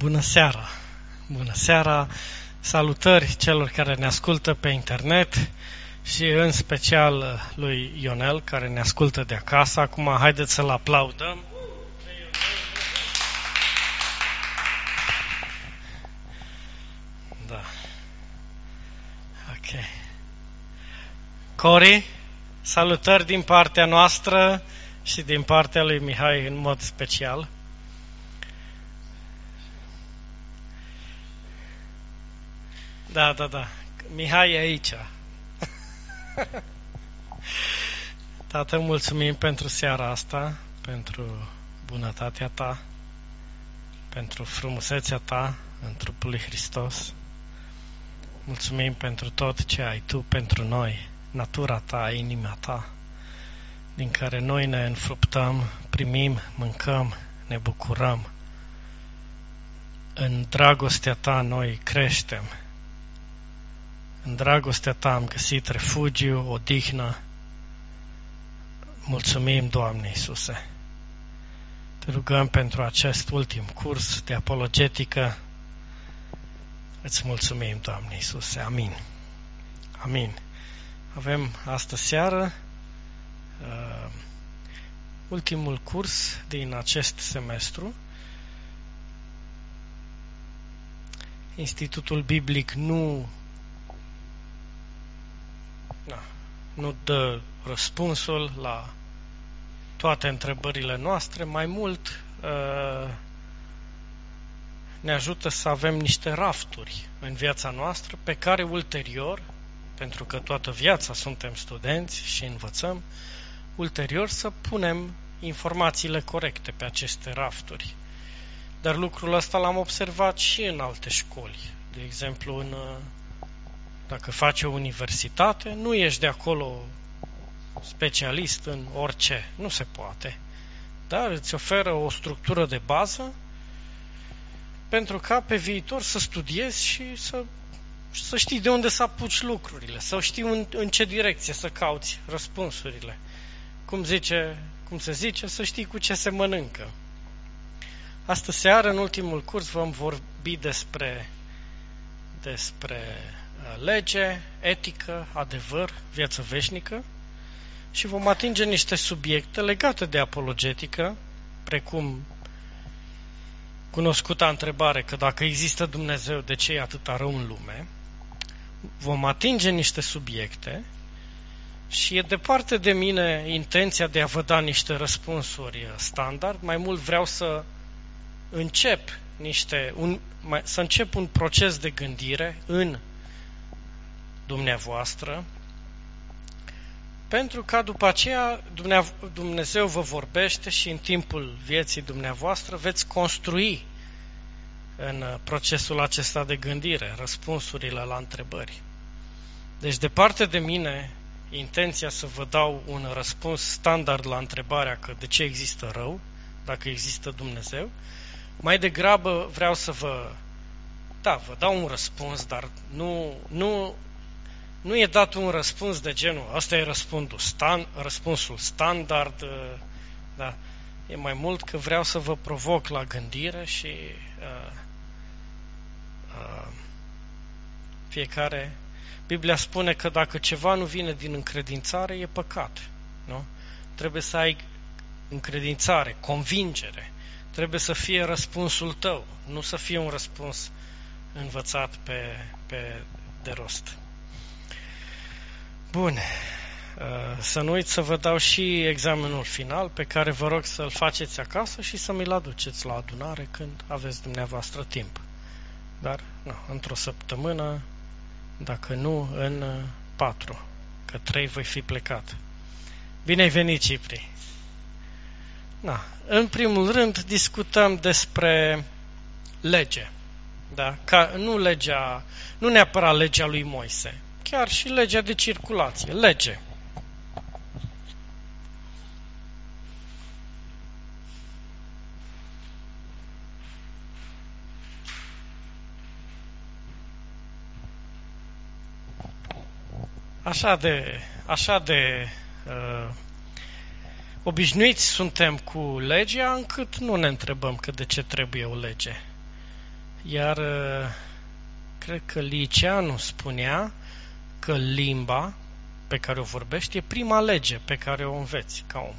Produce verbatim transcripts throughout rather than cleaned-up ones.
Bună seara! Bună seara! Salutări celor care ne ascultă pe internet și în special lui Ionel care ne ascultă de acasă. Acum haideți să-l aplaudăm. Da. Ok. Cori, salutări din partea noastră și din partea lui Mihai în mod special. Da, da, da. Mihai e aici. Tată, mulțumim pentru seara asta, pentru bunătatea ta, pentru frumusețea ta în trupul lui Hristos. Mulțumim pentru tot ce ai tu pentru noi, natura ta, inima ta, din care noi ne înfruptăm, primim, mâncăm, ne bucurăm. În dragostea ta noi creștem. În dragostea ta am găsit refugiu, odihnă. Mulțumim, Doamne Iisuse. Te rugăm pentru acest ultim curs de apologetică. Îți mulțumim, Doamne Iisuse. Amin. Amin. Avem astă seară uh, ultimul curs din acest semestru. Institutul Biblic nu Na, nu dă răspunsul la toate întrebările noastre, mai mult uh, ne ajută să avem niște rafturi în viața noastră pe care ulterior, pentru că toată viața suntem studenți și învățăm, ulterior să punem informațiile corecte pe aceste rafturi. Dar lucrul ăsta l-am observat și în alte școli, de exemplu în Dacă faci o universitate, nu ești de acolo specialist în orice. Nu se poate. Dar îți oferă o structură de bază pentru ca pe viitor să studiezi și să, să știi de unde să apuci lucrurile, să știi în, în ce direcție să cauți răspunsurile. Cum, zice, cum se zice, să știi cu ce se mănâncă. Astă seară, în ultimul curs, vom vorbi despre despre lege, etică, adevăr, viață veșnică și vom atinge niște subiecte legate de apologetică, precum cunoscuta întrebare că dacă există Dumnezeu, de ce e atâta rău în lume. Vom atinge niște subiecte și e departe de mine intenția de a vă da niște răspunsuri standard, mai mult vreau să încep niște, un, mai, să încep un proces de gândire în dumneavoastră, pentru ca după aceea Dumnezeu vă vorbește și în timpul vieții dumneavoastră veți construi în procesul acesta de gândire răspunsurile la întrebări. Deci, departe de mine, intenția să vă dau un răspuns standard la întrebarea că de ce există rău, dacă există Dumnezeu, mai degrabă vreau să vă, da, vă dau un răspuns, dar nu, nu, nu e dat un răspuns de genul, ăsta e răspunsul, stand, răspunsul standard, da, e mai mult că vreau să vă provoc la gândire și uh, uh, fiecare, Biblia spune că dacă ceva nu vine din încredințare, e păcat, nu? Trebuie să ai încredințare, convingere. Trebuie să fie răspunsul tău, nu să fie un răspuns învățat pe, pe de rost. Bun. Să nu uit să vă dau și examenul final, pe care vă rog să-l faceți acasă și să mi-l aduceți la adunare când aveți dumneavoastră timp. Dar, nu, într-o săptămână, dacă nu, în patru, că trei voi fi plecat. Bine ai venit, Cipri! Da. În primul rând discutăm despre lege. Da? Ca, nu legea, nu neapărat legea lui Moise, chiar și legea de circulație. Lege. Așa de, așa de uh, obișnuiți suntem cu legea încât nu ne întrebăm că de ce trebuie o lege. Iar cred că Liceanu spunea că limba pe care o vorbești e prima lege pe care o înveți ca om.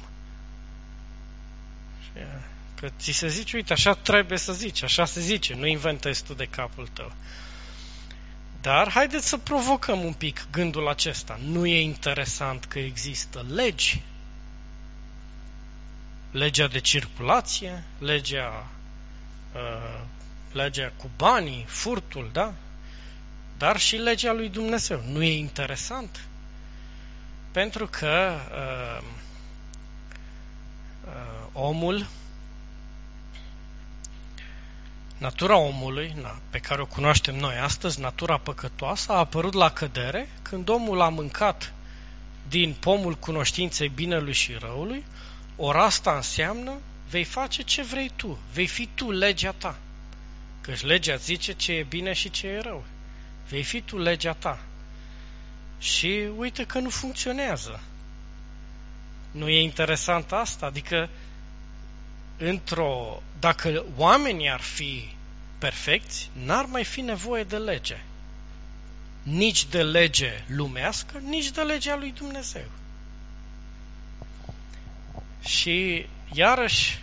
Că ți se zice, uite, așa trebuie să zici, așa se zice, nu inventezi tu de capul tău. Dar haideți să provocăm un pic gândul acesta. Nu e interesant că există legi? Legea de circulație, legea, uh, legea cu banii, furtul, da? Dar și legea lui Dumnezeu. Nu e interesant? Pentru că uh, uh, omul, natura omului, na, pe care o cunoaștem noi astăzi, natura păcătoasă, a apărut la cădere când omul a mâncat din pomul cunoștinței binelui și răului. Ori asta înseamnă, vei face ce vrei tu, vei fi tu legea ta. Căci legea zice ce e bine și ce e rău. Vei fi tu legea ta. Și uite că nu funcționează. Nu e interesant asta? Adică, într-o, dacă oamenii ar fi perfecți, n-ar mai fi nevoie de lege. Nici de lege lumească, nici de legea lui Dumnezeu. Și iarăși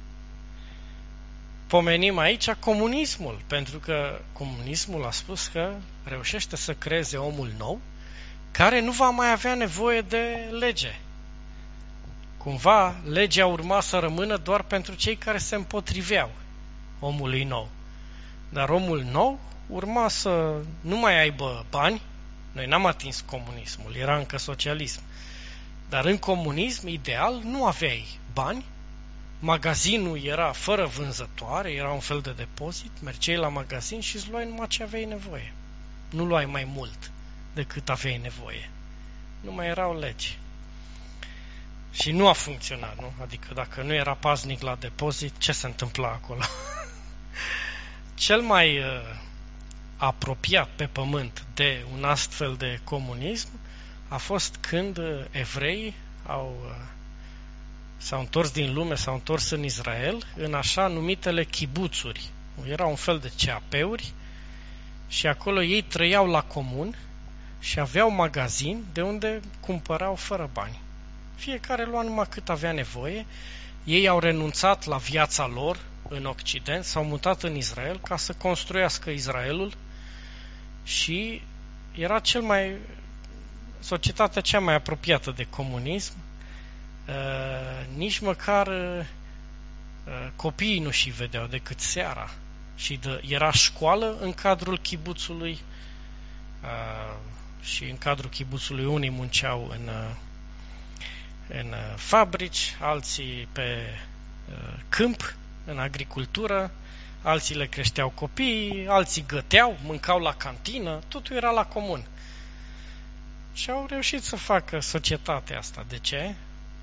pomenim aici comunismul, pentru că comunismul a spus că reușește să creeze omul nou, care nu va mai avea nevoie de lege. Cumva, legea urma să rămână doar pentru cei care se împotriveau omului nou. Dar omul nou urma să nu mai aibă bani. Noi n-am atins comunismul, era încă socialism. Dar în comunism, ideal, nu aveai bani, magazinul era fără vânzătoare, era un fel de depozit, mergeai la magazin și îți luai numai ce aveai nevoie. Nu luai mai mult decât aveai nevoie. Nu mai erau legi. Și nu a funcționat, nu? Adică dacă nu era paznic la depozit, ce se întâmpla acolo? Cel mai uh, apropiat pe pământ de un astfel de comunism a fost când uh, evreii au, uh, s-au întors din lume, s-au întors în Israel, în așa numitele chibuțuri. Era un fel de C A P-uri și acolo ei trăiau la comun și aveau magazin de unde cumpărau fără bani. Fiecare lua numai cât avea nevoie. Ei au renunțat la viața lor în Occident, s-au mutat în Israel ca să construiască Israelul și era cel mai societatea cea mai apropiată de comunism. Uh, nici măcar uh, copiii nu și vedeau decât seara. Și de, era școală în cadrul chibuțului uh, și în cadrul chibuțului unii munceau în uh, în fabrici, alții pe uh, câmp, în agricultură, alții le creșteau copiii, alții găteau, mâncau la cantină, totul era la comun. Și au reușit să facă societatea asta. De ce?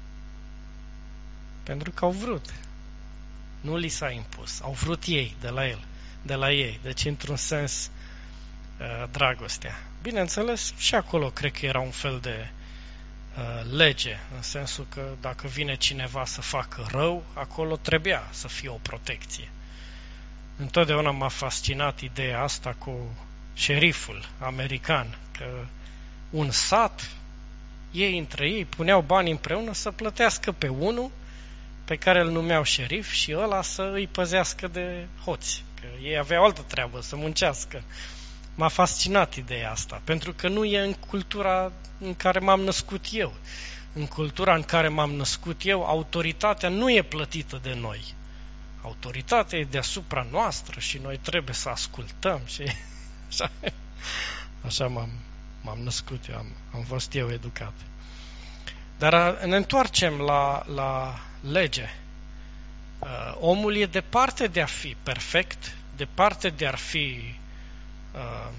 Pentru că au vrut. Nu li s-a impus. Au vrut ei, de la el, de la ei. Deci, într-un sens, uh, dragostea. Bineînțeles, și acolo cred că era un fel de lege, în sensul că dacă vine cineva să facă rău, acolo trebuia să fie o protecție. Întotdeauna m-a fascinat ideea asta cu șeriful american, că un sat, ei între ei puneau bani împreună să plătească pe unul pe care îl numeau șerif și ăla să îi păzească de hoți, că ei aveau altă treabă, să muncească. M-a fascinat ideea asta, pentru că nu e în cultura în care m-am născut eu. În cultura în care m-am născut eu, autoritatea nu e plătită de noi. Autoritatea e deasupra noastră și noi trebuie să ascultăm. Și așa, așa m-am, m-am născut eu, am, am fost eu educat. Dar ne întoarcem la, la lege. Uh, omul e departe de a fi perfect, departe de a fi Uh,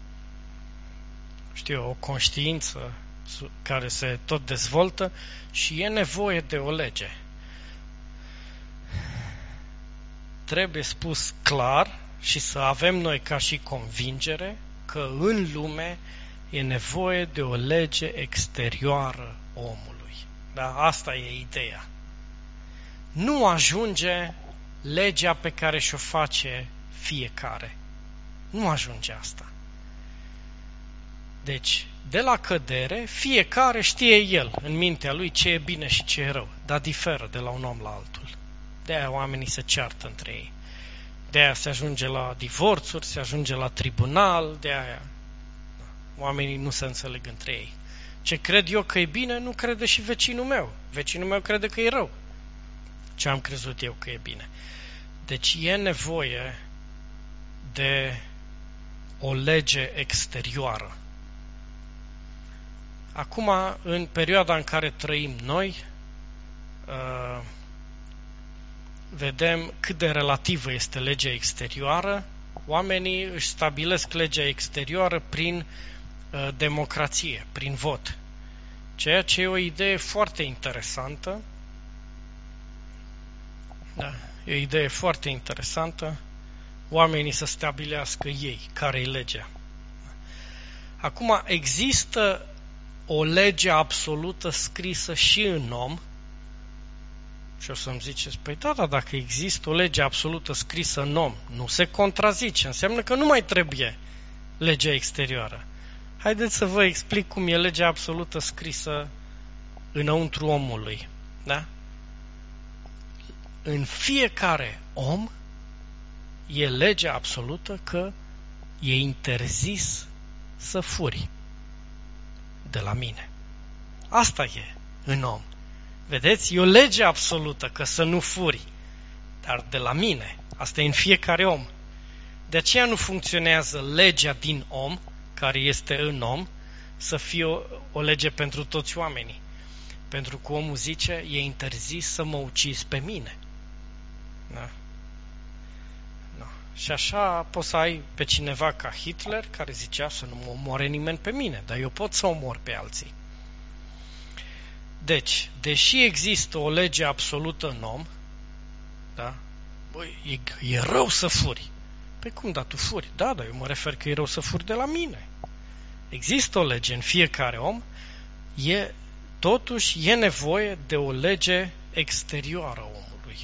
știu, o conștiință care se tot dezvoltă și e nevoie de o lege. Trebuie spus clar și să avem noi ca și convingere că în lume e nevoie de o lege exterioară omului. Da? Asta e ideea. Nu ajunge legea pe care și-o face fiecare. Nu ajunge asta. Deci, de la cădere, fiecare știe el, în mintea lui, ce e bine și ce e rău, dar diferă de la un om la altul. De-aia oamenii se ceartă între ei. De-aia se ajunge la divorțuri, se ajunge la tribunal, de-aia oamenii nu se înțeleg între ei. Ce cred eu că e bine, nu crede și vecinul meu. Vecinul meu crede că e rău. Ce am crezut eu că e bine. Deci e nevoie de o lege exterioară. Acum, în perioada în care trăim noi, uh, vedem cât de relativă este legea exterioară. Oamenii își stabilesc legea exterioară prin uh, democrație, prin vot. Ceea ce e o idee foarte interesantă. Da, e o idee foarte interesantă. Oamenii să stabilească ei care e legea. Acum, există o lege absolută scrisă și în om. Și o să-mi ziceți, păi da, da, dacă există o lege absolută scrisă în om, nu se contrazice, înseamnă că nu mai trebuie legea exterioară. Haideți să vă explic cum e legea absolută scrisă înăuntru omului. Da? În fiecare om e legea absolută că e interzis să furi de la mine. Asta e în om. Vedeți? E o lege absolută că să nu furi, dar de la mine. Asta e în fiecare om. De aceea nu funcționează legea din om, care este în om, să fie o, o lege pentru toți oamenii. Pentru că omul zice, e interzis să mă ucizi pe mine. Da? Da. Și așa poți să ai pe cineva ca Hitler, care zicea să nu mă omoare nimeni pe mine, dar eu pot să omor pe alții. Deci, deși există o lege absolută în om, da? Băi, e, e rău să furi. Păi cum, da, tu furi? Da, dar eu mă refer că e rău să furi de la mine. Există o lege în fiecare om, e, totuși e nevoie de o lege exterioară omului.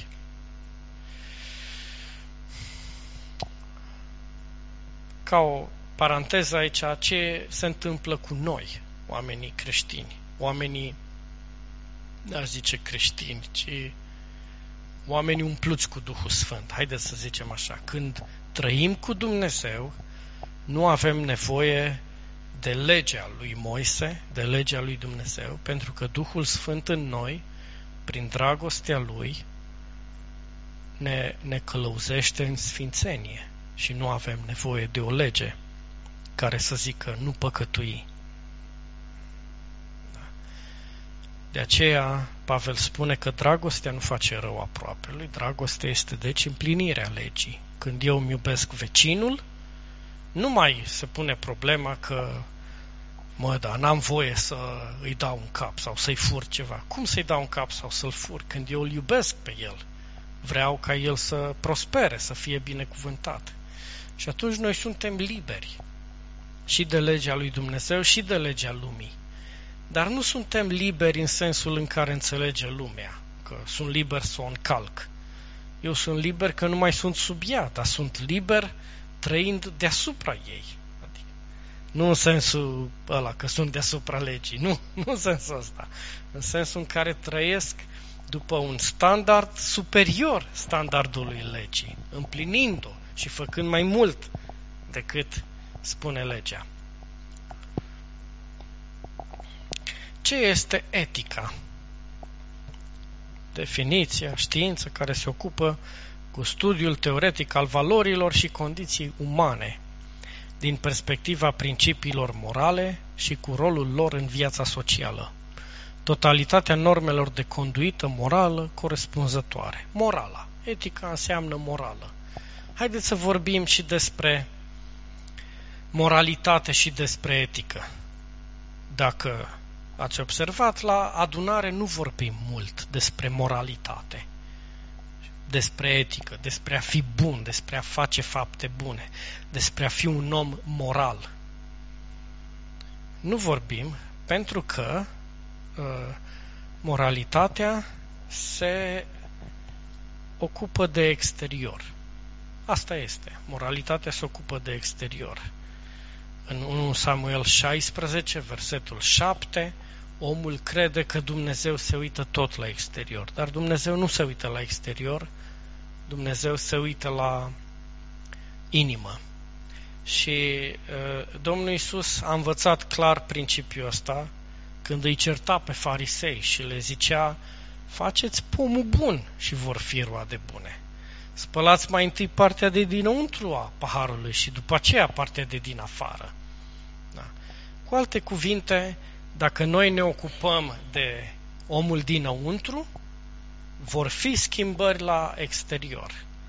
Ca o paranteză aici, ce se întâmplă cu noi, oamenii creștini, oamenii, n-aș zice creștini, ci oamenii umpluți cu Duhul Sfânt. Haideți să zicem așa, când trăim cu Dumnezeu, nu avem nevoie de legea lui Moise, de legea lui Dumnezeu, pentru că Duhul Sfânt în noi, prin dragostea Lui, ne, ne călăuzește în sfințenie și nu avem nevoie de o lege care să zică nu păcătui. De aceea, Pavel spune că dragostea nu face rău aproapelui, dragostea este deci împlinirea legii. Când eu îmi iubesc vecinul, nu mai se pune problema că mă, da, n-am voie să îi dau un cap sau să-i fur ceva. Cum să-i dau un cap sau să-l fur când eu îl iubesc pe el? Vreau ca el să prospere, să fie binecuvântat. Și atunci noi suntem liberi și de legea lui Dumnezeu și de legea lumii. Dar nu suntem liberi în sensul în care înțelege lumea, că sunt liber să o încalc. Eu sunt liber că nu mai sunt sub ea, dar sunt liber trăind deasupra ei. Adică, nu în sensul ăla că sunt deasupra legii, nu, nu în sensul ăsta. În sensul în care trăiesc după un standard superior standardului legii, împlinind-o și făcând mai mult decât spune legea. Ce este etica? Definiția, știință care se ocupă cu studiul teoretic al valorilor și condiții umane, din perspectiva principiilor morale și cu rolul lor în viața socială. Totalitatea normelor de conduită morală corespunzătoare. Morala. Etica înseamnă morală. Haideți să vorbim și despre moralitate și despre etică. Dacă ați observat, la adunare nu vorbim mult despre moralitate, despre etică, despre a fi bun, despre a face fapte bune, despre a fi un om moral. Nu vorbim pentru că uh, moralitatea se ocupă de exterior. Asta este. Moralitatea se ocupă de exterior. În unu Samuel șaisprezece, versetul șapte, omul crede că Dumnezeu se uită tot la exterior, dar Dumnezeu nu se uită la exterior, Dumnezeu se uită la inimă. Și uh, Domnul Iisus a învățat clar principiul ăsta când îi certa pe farisei și le zicea: faceți pomul bun și vor fi roade bune. Spălați mai întâi partea de dinăuntru a paharului și după aceea partea de din afară. Da. Cu alte cuvinte, dacă noi ne ocupăm de omul dinăuntru, vor fi schimbări la exterior.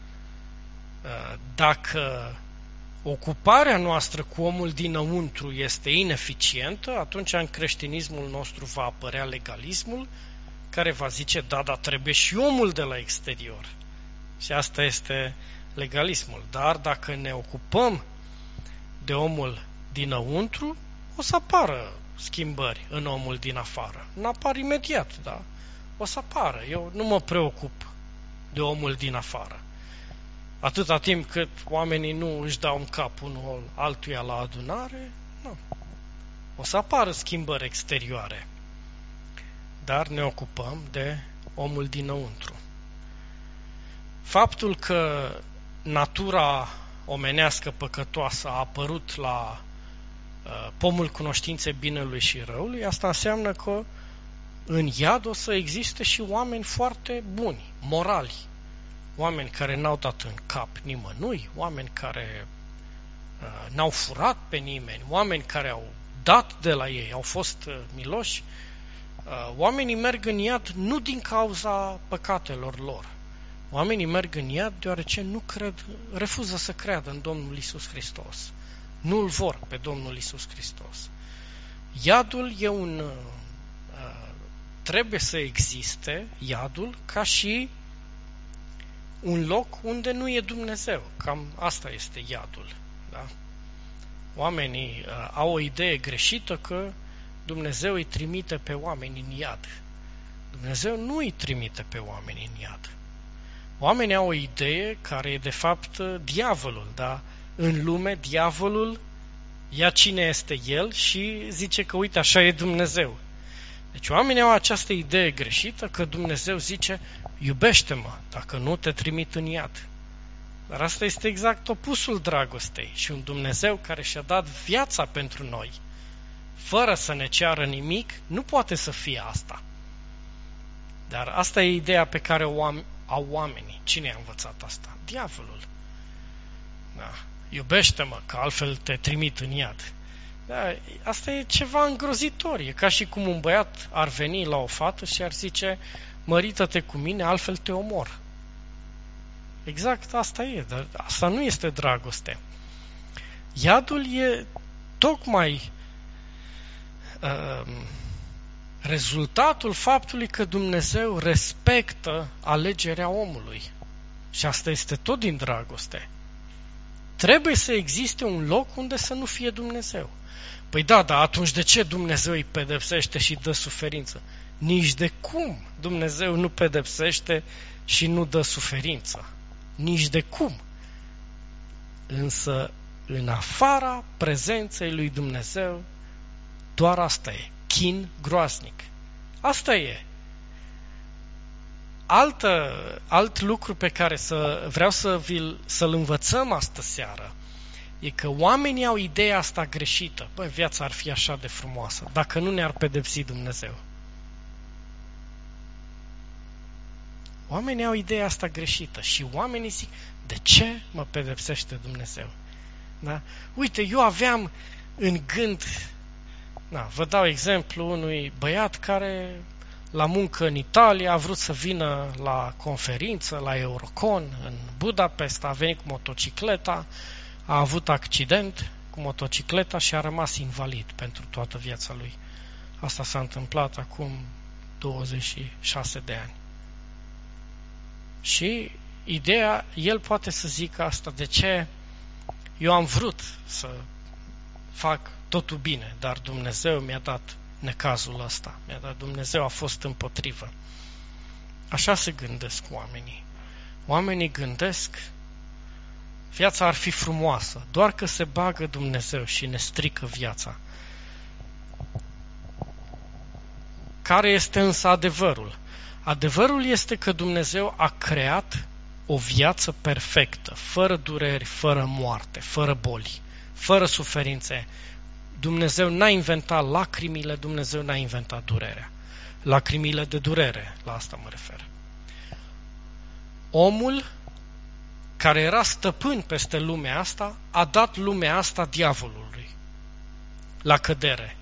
Dacă ocuparea noastră cu omul dinăuntru este ineficientă, atunci în creștinismul nostru va apărea legalismul, care va zice: da, dar trebuie și omul de la exterior. Și asta este legalismul. Dar dacă ne ocupăm de omul dinăuntru, o să apară schimbări în omul din afară. Nu apar imediat, da? O să apară. Eu nu mă preocup de omul din afară. Atâta timp cât oamenii nu își dau în cap unul altuia la adunare, nu. O să apară schimbări exterioare. Dar ne ocupăm de omul dinăuntru. Faptul că natura omenească păcătoasă a apărut la uh, pomul cunoștinței binelui și răului, asta înseamnă că în iad o să existe și oameni foarte buni, morali, oameni care n-au dat în cap nimănui, oameni care uh, n-au furat pe nimeni, oameni care au dat de la ei, au fost uh, miloși. Uh, oamenii merg în iad nu din cauza păcatelor lor. Oamenii merg în iad deoarece nu cred, refuză să creadă în Domnul Iisus Hristos. Nu-L vor pe Domnul Iisus Hristos. Iadul e un... Uh, trebuie să existe, iadul, ca și un loc unde nu e Dumnezeu. Cam asta este iadul. Da? Oamenii uh, au o idee greșită că Dumnezeu îi trimite pe oameni în iad. Dumnezeu nu îi trimite pe oameni în iad. Oamenii au o idee care e de fapt diavolul, da? În lume, diavolul ia cine este el și zice că uite, așa e Dumnezeu. Deci oamenii au această idee greșită că Dumnezeu zice: iubește-mă, dacă nu te trimit în iad. Dar asta este exact opusul dragostei. Și un Dumnezeu care și-a dat viața pentru noi, fără să ne ceară nimic, nu poate să fie asta. Dar asta e ideea pe care o am, au oamenii. Cine a învățat asta? Diavolul. Da. Iubește-mă, că altfel te trimit în iad. Da, asta e ceva îngrozitor. E ca și cum un băiat ar veni la o fată și ar zice: mărită-te cu mine, altfel te omor. Exact asta e, dar asta nu este dragoste. Iadul e tocmai uh, rezultatul faptului că Dumnezeu respectă alegerea omului. Și asta este tot din dragoste. Trebuie să existe un loc unde să nu fie Dumnezeu. Păi da, dar atunci de ce Dumnezeu îi pedepsește și dă suferință? Nici de cum Dumnezeu nu pedepsește și nu dă suferință. Nici de cum. Însă, în afara prezenței lui Dumnezeu, doar asta e. Chin groaznic. Asta e. Altă, alt lucru pe care să, vreau să vi-l, să-l învățăm astă seară e că oamenii au ideea asta greșită. Băi, viața ar fi așa de frumoasă dacă nu ne-ar pedepsi Dumnezeu. Oamenii au ideea asta greșită și oamenii zic: de ce mă pedepsește Dumnezeu? Da? Uite, eu aveam în gând, da, vă dau exemplu unui băiat care la muncă în Italia a vrut să vină la conferință, la Eurocon în Budapesta, a venit cu motocicleta, a avut accident cu motocicleta și a rămas invalid pentru toată viața lui. Asta s-a întâmplat acum douăzeci și șase de ani. Și ideea, el poate să zică asta: de ce eu am vrut să fac totul bine, dar Dumnezeu mi-a dat necazul ăsta, mi-a dat, Dumnezeu a fost împotrivă. Așa se gândesc oamenii. Oamenii gândesc Viața ar fi frumoasă, doar că se bagă Dumnezeu și ne strică viața. Care este însă adevărul? Adevărul este că Dumnezeu a creat o viață perfectă, fără dureri, fără moarte, fără boli, fără suferințe. Dumnezeu n-a inventat lacrimile, Dumnezeu n-a inventat durerea. Lacrimile de durere, la asta mă refer. Omul care era stăpân peste lumea asta, a dat lumea asta diavolului la cădere.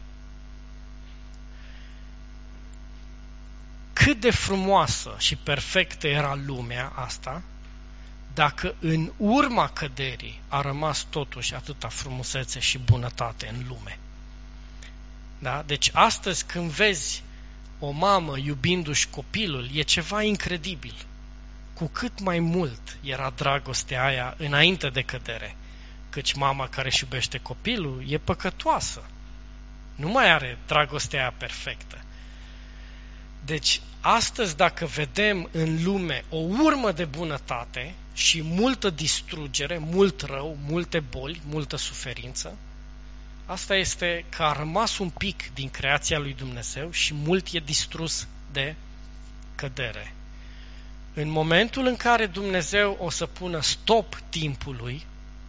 Cât de frumoasă și perfectă era lumea asta, dacă în urma căderii a rămas totuși atâta frumusețe și bunătate în lume. Da? Deci astăzi când vezi o mamă iubindu-și copilul, e ceva incredibil. Cu cât mai mult era dragostea aia înainte de cădere, căci mama care își iubește copilul e păcătoasă. Nu mai are dragostea aia perfectă. Deci, astăzi dacă vedem în lume o urmă de bunătate și multă distrugere, mult rău, multe boli, multă suferință, asta este că a rămas un pic din creația lui Dumnezeu și mult e distrus de cădere. În momentul în care Dumnezeu o să pună stop timpului,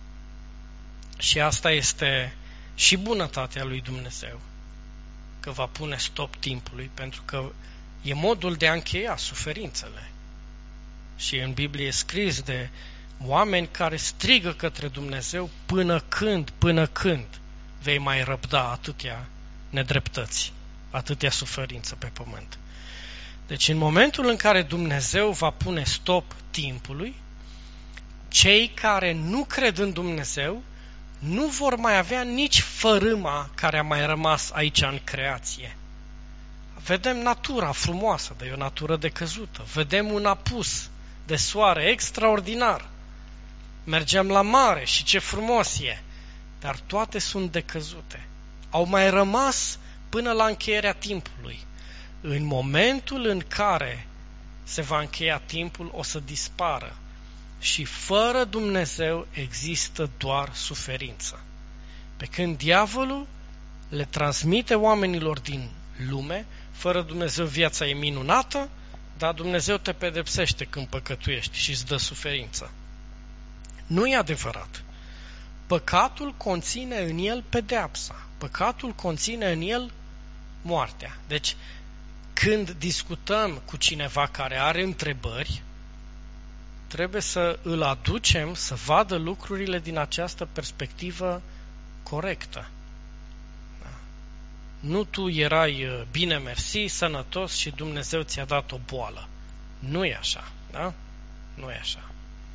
și asta este și bunătatea lui Dumnezeu, că va pune stop timpului, pentru că e modul de a încheia suferințele. Și în Biblie e scris de oameni care strigă către Dumnezeu până când, până când vei mai răbda atâtea nedreptăți, atâtea suferință pe pământ. Deci în momentul în care Dumnezeu va pune stop timpului, cei care nu cred în Dumnezeu nu vor mai avea nici fărâma care a mai rămas aici în creație. Vedem natura frumoasă, dar e o natură decăzută. Vedem un apus de soare extraordinar. Mergem la mare și ce frumos e, dar toate sunt decăzute. Au mai rămas până la încheierea timpului. În momentul în care se va încheia timpul, o să dispară. Și fără Dumnezeu există doar suferință. Pe când diavolul le transmite oamenilor din lume, fără Dumnezeu viața e minunată, dar Dumnezeu te pedepsește când păcătuiești și îți dă suferință. Nu e adevărat. Păcatul conține în el pedeapsa. Păcatul conține în el moartea. Deci, când discutăm cu cineva care are întrebări, trebuie să îl aducem să vadă lucrurile din această perspectivă corectă. Da. Nu tu erai bine mersi, sănătos și Dumnezeu ți-a dat o boală. Nu e așa, da? Nu e așa.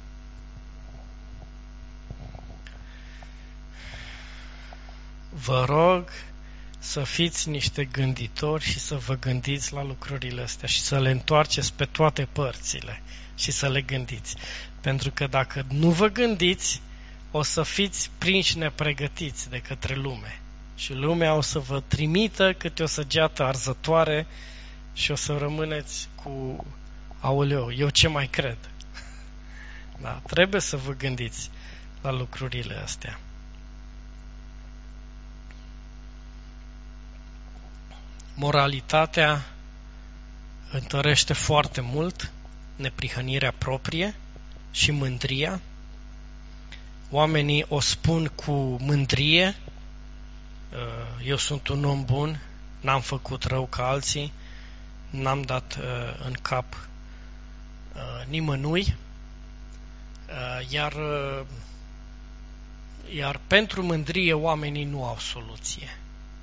Vă rog să fiți niște gânditori și să vă gândiți la lucrurile astea și să le întoarceți pe toate părțile și să le gândiți. Pentru că dacă nu vă gândiți, o să fiți prinși nepregătiți de către lume. Și lumea o să vă trimită câte o săgeată arzătoare și o să rămâneți cu aoleu, eu ce mai cred? Da, trebuie să vă gândiți la lucrurile astea. Moralitatea întărește foarte mult neprihănirea proprie și mândria. Oamenii o spun cu mândrie, eu sunt un om bun, n-am făcut rău ca alții, n-am dat în cap nimănui, iar, iar pentru mândrie oamenii nu au soluție.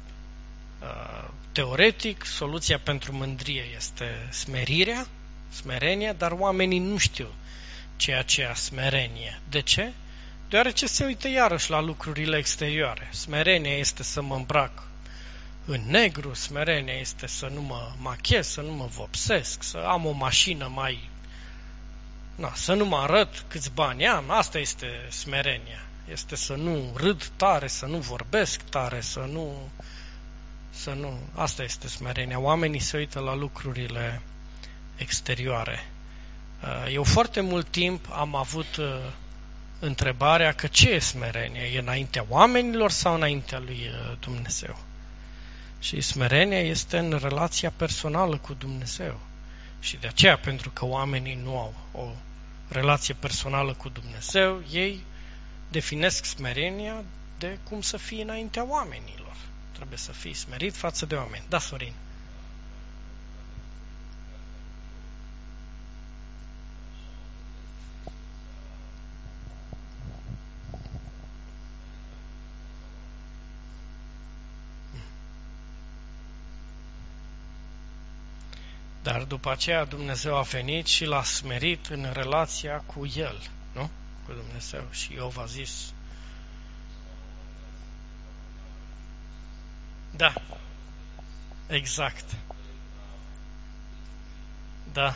Teoretic, soluția pentru mândrie este smerirea, smerenie, dar oamenii nu știu ceea ce e smerenie. De ce? Deoarece se uită iarăși la lucrurile exterioare. Smerenia este să mă îmbrac în negru, smerenia este să nu mă machez, să nu mă vopsesc, să am o mașină mai... Na, să nu mă arăt câți bani am, asta este smerenia. Este să nu râd tare, să nu vorbesc tare, să nu... Să nu... Asta este smerenia. Oamenii se uită la lucrurile exterioare. Eu foarte mult timp am avut întrebarea că ce e smerenie? E înaintea oamenilor sau înaintea lui Dumnezeu? Și smerenia este în relația personală cu Dumnezeu. Și de aceea, pentru că oamenii nu au o relație personală cu Dumnezeu, ei definesc smerenia de cum să fie înaintea oamenilor. Trebuie să fii smerit față de oameni. Da, Sorin? Dar după aceea Dumnezeu a venit și l-a smerit în relația cu El, nu? Cu Dumnezeu. Și Iov a zis: da, exact. Da.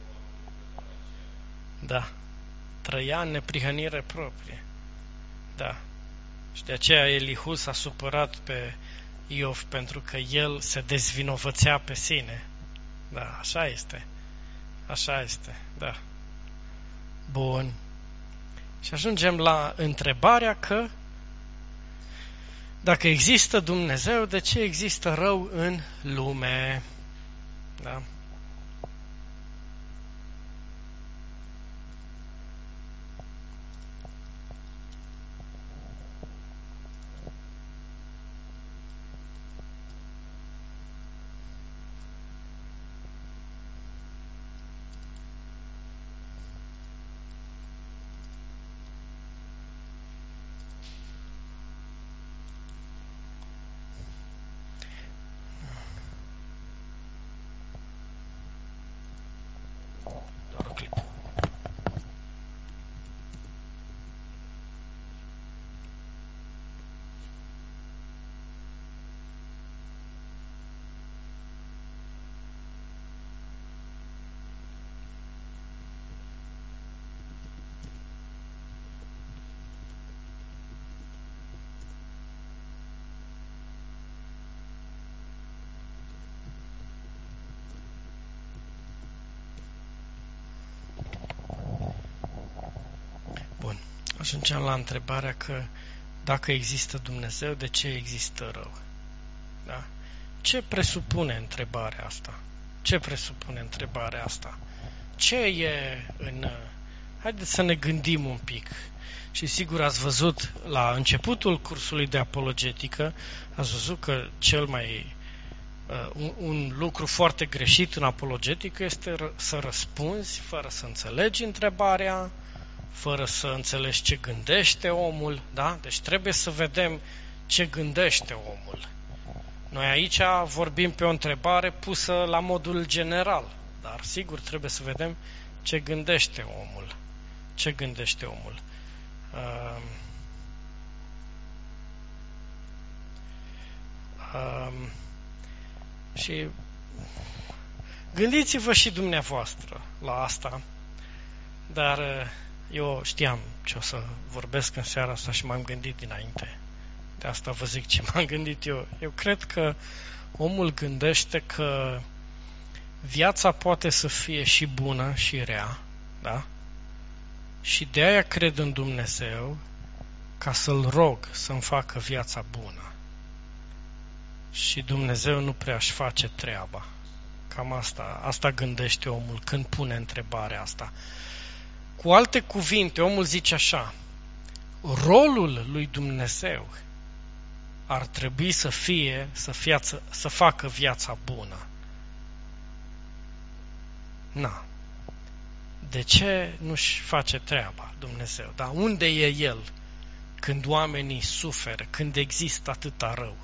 Da. Trăia în neprihănire proprie. Da. Și de aceea Elihu s-a supărat pe Iov pentru că el se dezvinovățea pe sine. Da, așa este. Așa este, da. Bun. Și ajungem la întrebarea că dacă există Dumnezeu, de ce există rău în lume? Da? Bun. Ajungem la întrebarea că dacă există Dumnezeu, de ce există rău? Da? Ce presupune întrebarea asta? Ce presupune întrebarea asta? Ce e în... Haideți să ne gândim un pic. Și sigur ați văzut la începutul cursului de apologetică, ați văzut că cel mai... Uh, un, un lucru foarte greșit în apologetică este r- să răspunzi fără să înțelegi întrebarea, fără să înțelegi ce gândește omul, da? Deci trebuie să vedem ce gândește omul. Noi aici vorbim pe o întrebare pusă la modul general, dar sigur trebuie să vedem ce gândește omul. Ce gândește omul? Uh, uh, și gândiți-vă și dumneavoastră la asta, dar eu știam ce o să vorbesc în seara asta și m-am gândit dinainte. De asta vă zic ce m-am gândit eu. Eu cred că omul gândește că viața poate să fie și bună și rea, da? Și de aia cred în Dumnezeu ca să-L rog să-mi facă viața bună. Și Dumnezeu nu prea își face treaba. Cam asta, asta gândește omul când pune întrebarea asta. Cu alte cuvinte, omul zice așa: rolul lui Dumnezeu ar trebui să fie să, fiață, să facă viața bună. Na. De ce nu-și face treaba Dumnezeu? Dar unde e El când oamenii suferă, când există atâta rău?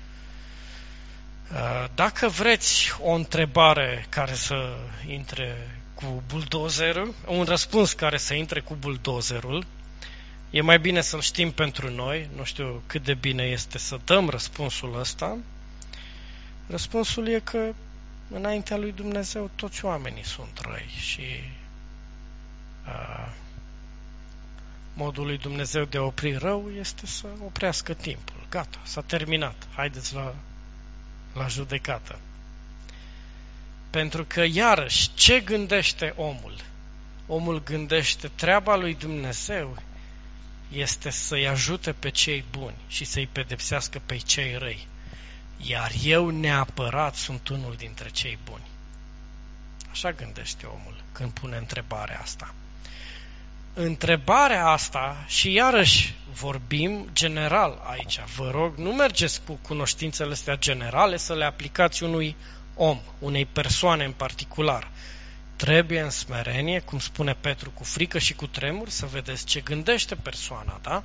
Dacă vreți o întrebare care să intre cu buldozerul, un răspuns care să intre cu buldozerul, e mai bine să-l știm pentru noi. Nu știu cât de bine este să dăm răspunsul ăsta. Răspunsul e că înaintea lui Dumnezeu toți oamenii sunt răi și uh, modul lui Dumnezeu de a opri rău este să oprească timpul. Gata, s-a terminat. Haideți la, la judecată. Pentru că, iarăși, ce gândește omul? Omul gândește treaba lui Dumnezeu este să-i ajute pe cei buni și să-i pedepsească pe cei răi. Iar eu neapărat sunt unul dintre cei buni. Așa gândește omul când pune întrebarea asta. Întrebarea asta, și iarăși vorbim general aici, vă rog, nu mergeți cu cunoștințele astea generale să le aplicați unui om, unei persoane în particular. Trebuie în smerenie, cum spune Petru, cu frică și cu tremur, să vedeți ce gândește persoana, da?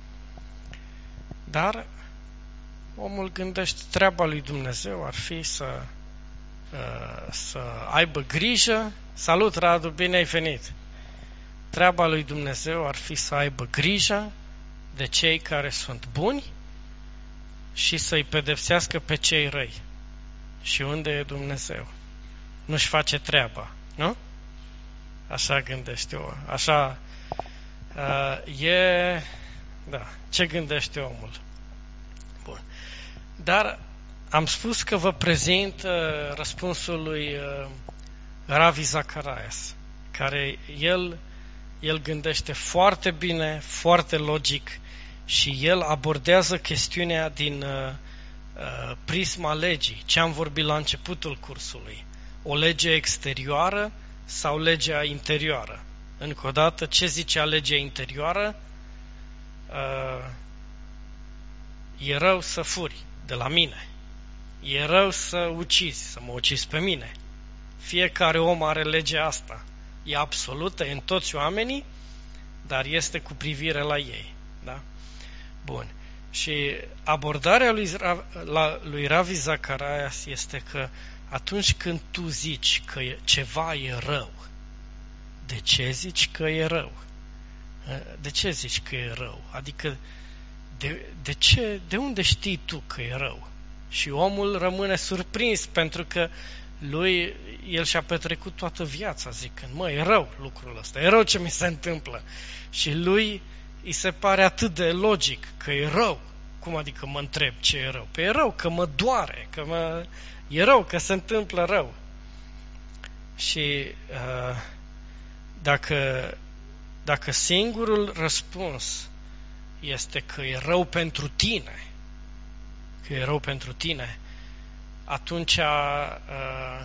Dar omul gândește, treaba lui Dumnezeu ar fi să, să aibă grijă. Salut, Radu, bine ai venit! Treaba lui Dumnezeu ar fi să aibă grijă de cei care sunt buni și să-i pedepsească pe cei răi. Și unde e Dumnezeu? Nu-și face treaba, nu? Așa gândește eu. Așa uh, e... Da, ce gândește omul? Bun. Dar am spus că vă prezint uh, răspunsul lui uh, Ravi Zacharias, care el, el gândește foarte bine, foarte logic și el abordează chestiunea din uh, uh, prisma legii, ce am vorbit la începutul cursului. O lege exterioară sau legea interioară? Încă o dată, ce zicea legea interioară? Uh, e rău să furi de la mine. E rău să ucizi, să mă ucizi pe mine. Fiecare om are legea asta. E absolută în toți oamenii, dar este cu privire la ei. Da? Bun. Și abordarea lui, la, lui Ravi Zacharias este că atunci când tu zici că ceva e rău, de ce zici că e rău? De ce zici că e rău? Adică, de, de, ce, de unde știi tu că e rău? Și omul rămâne surprins pentru că lui, el și-a petrecut toată viața zicând, mă, e rău lucrul ăsta, e rău ce mi se întâmplă. Și lui îi se pare atât de logic că e rău. Cum adică mă întreb ce e rău? Păi e rău că mă doare, că mă... e rău că se întâmplă rău. Și uh, dacă, dacă singurul răspuns este că e rău pentru tine, că e rău pentru tine, atunci uh,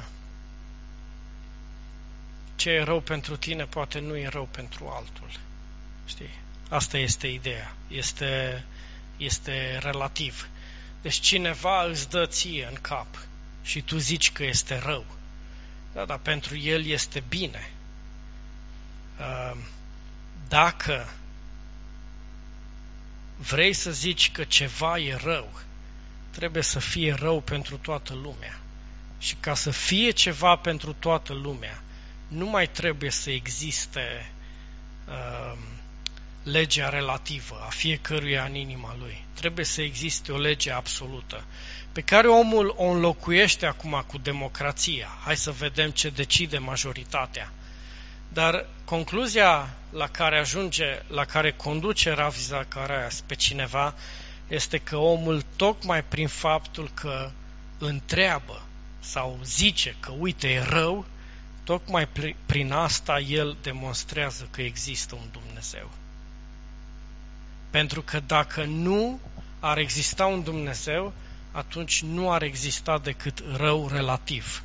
ce e rău pentru tine poate nu e rău pentru altul. Știi? Asta este ideea. Este, este relativ. Deci cineva îți dă ție în cap și tu zici că este rău. Da, dar pentru el este bine. Uh, dacă vrei să zici că ceva e rău, trebuie să fie rău pentru toată lumea. Și ca să fie ceva pentru toată lumea, nu mai trebuie să existe uh, legea relativă a fiecăruia în inima lui. Trebuie să existe o lege absolută, pe care omul o înlocuiește acum cu democrația. Hai să vedem ce decide majoritatea. Dar concluzia la care ajunge, la care conduce Ravi Zacharias pe cineva, este că omul, tocmai prin faptul că întreabă sau zice că uite e rău, tocmai prin asta el demonstrează că există un Dumnezeu. Pentru că dacă nu ar exista un Dumnezeu, atunci nu ar exista decât rău relativ.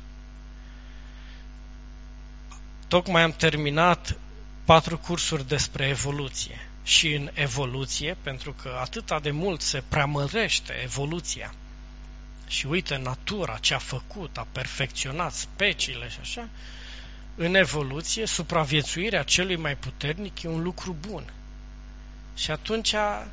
Tocmai am terminat patru cursuri despre evoluție. Și în evoluție, pentru că atâta de mult se preamărește evoluția. Și uite, natura ce a făcut, a perfecționat speciile și așa, în evoluție, supraviețuirea celui mai puternic e un lucru bun. Și atunci,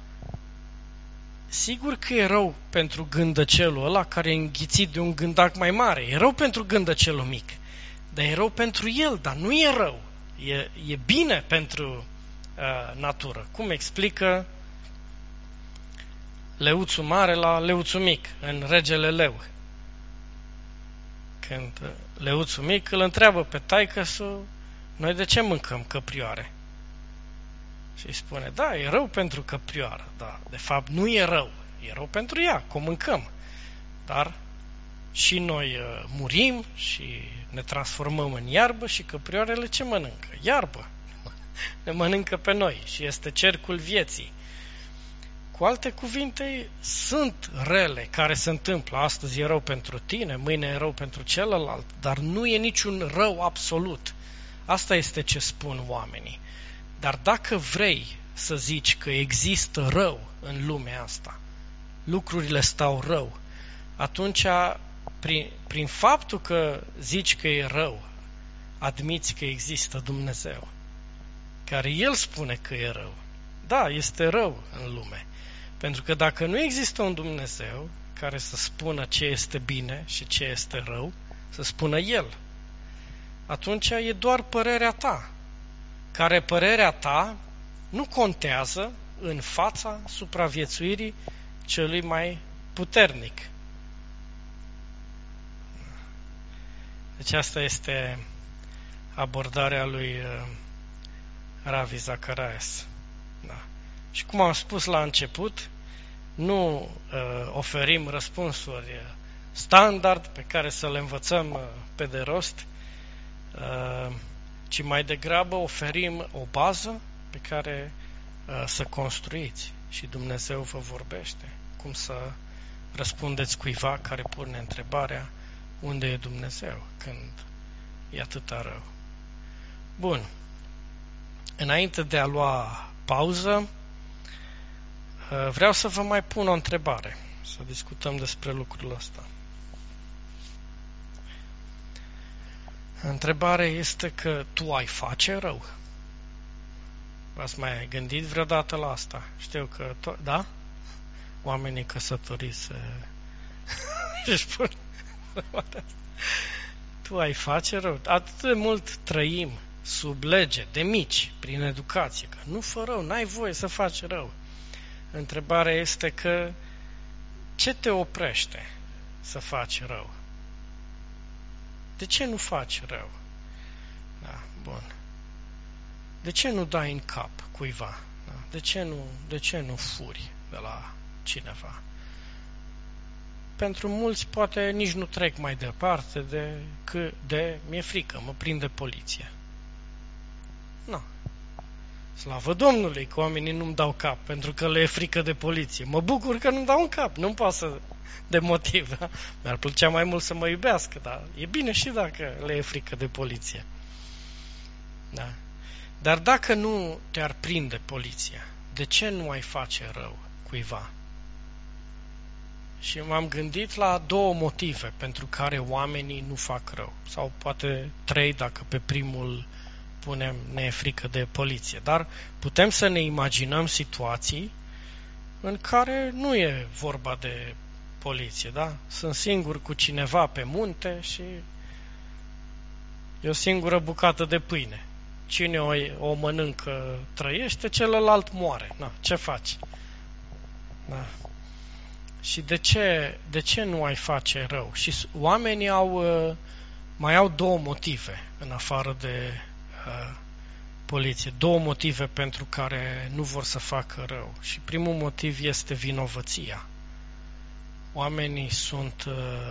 sigur că e rău pentru gândăcelul ăla care e înghițit de un gândac mai mare. E rău pentru gândăcelul mic. Dar e rău pentru el, dar nu e rău. E, e bine pentru uh, natură. Cum explică leuțul mare la leuțul mic în Regele Leu. Când uh, leuțul mic îl întreabă pe taică-su, noi de ce mâncăm căprioare? Și îi spune, da, e rău pentru căprioară, dar de fapt nu e rău, e rău pentru ea, că o mâncăm. Dar și noi uh, murim și ne transformăm în iarbă și căprioarele ce mănâncă? Iarbă. ne mănâncă pe noi și este cercul vieții. Cu alte cuvinte, sunt rele care se întâmplă. Astăzi e rău pentru tine, mâine e rău pentru celălalt, dar nu e niciun rău absolut. Asta este ce spun oamenii. Dar dacă vrei să zici că există rău în lumea asta, lucrurile stau rău, atunci, prin, prin faptul că zici că e rău, admiți că există Dumnezeu, care El spune că e rău. Da, este rău în lume. Pentru că dacă nu există un Dumnezeu care să spună ce este bine și ce este rău, să spună El, atunci e doar părerea ta, care părerea ta nu contează în fața supraviețuirii celui mai puternic. Deci asta este abordarea lui Ravi Zacharias. Da. Și cum am spus la început, nu uh, oferim răspunsuri standard pe care să le învățăm uh, pe de rost, uh, ci mai degrabă oferim o bază pe care uh, să construiți și Dumnezeu vă vorbește. Cum să răspundeți cuiva care pune întrebarea unde e Dumnezeu când e atâta rău. Bun. Înainte de a lua pauză, vreau să vă mai pun o întrebare, să discutăm despre lucrul ăsta. Întrebarea este că tu ai face rău? V-ați mai gândit vreodată la asta? Știu că, to- da? Oamenii căsătoriți se... își pun... Tu ai face rău? Atât de mult trăim sub lege, de mici, prin educație, că nu fă rău, n-ai voie să faci rău. Întrebarea este că ce te oprește să faci rău? De ce nu faci rău? Da, bun. De ce nu dai în cap cuiva? Da? De ce nu, de ce nu furi de la cineva? Pentru mulți poate nici nu trec mai departe de că de mi-e frică, mă prinde poliția. Nu. Slavă Domnului că oamenii nu-mi dau cap pentru că le e frică de poliție. Mă bucur că nu-mi dau în cap, nu-mi pasă de motiv. Da? Mi-ar plăcea mai mult să mă iubească, dar e bine și dacă le e frică de poliție. Da. Dar dacă nu te-ar prinde poliția, de ce nu ai face rău cuiva? Și m-am gândit la două motive pentru care oamenii nu fac rău. Sau poate trei dacă pe primul punem ne e frică de poliție. Dar putem să ne imaginăm situații în care nu e vorba de poliție, da? Sunt singur cu cineva pe munte și e o singură bucată de pâine. Cine o, o mănâncă trăiește, celălalt moare. Na, ce faci? Da. Și de ce, de ce nu ai face rău? Și oamenii au, mai au două motive în afară de uh, poliție. Două motive pentru care nu vor să facă rău. Și primul motiv este vinovăția. Oamenii sunt, uh,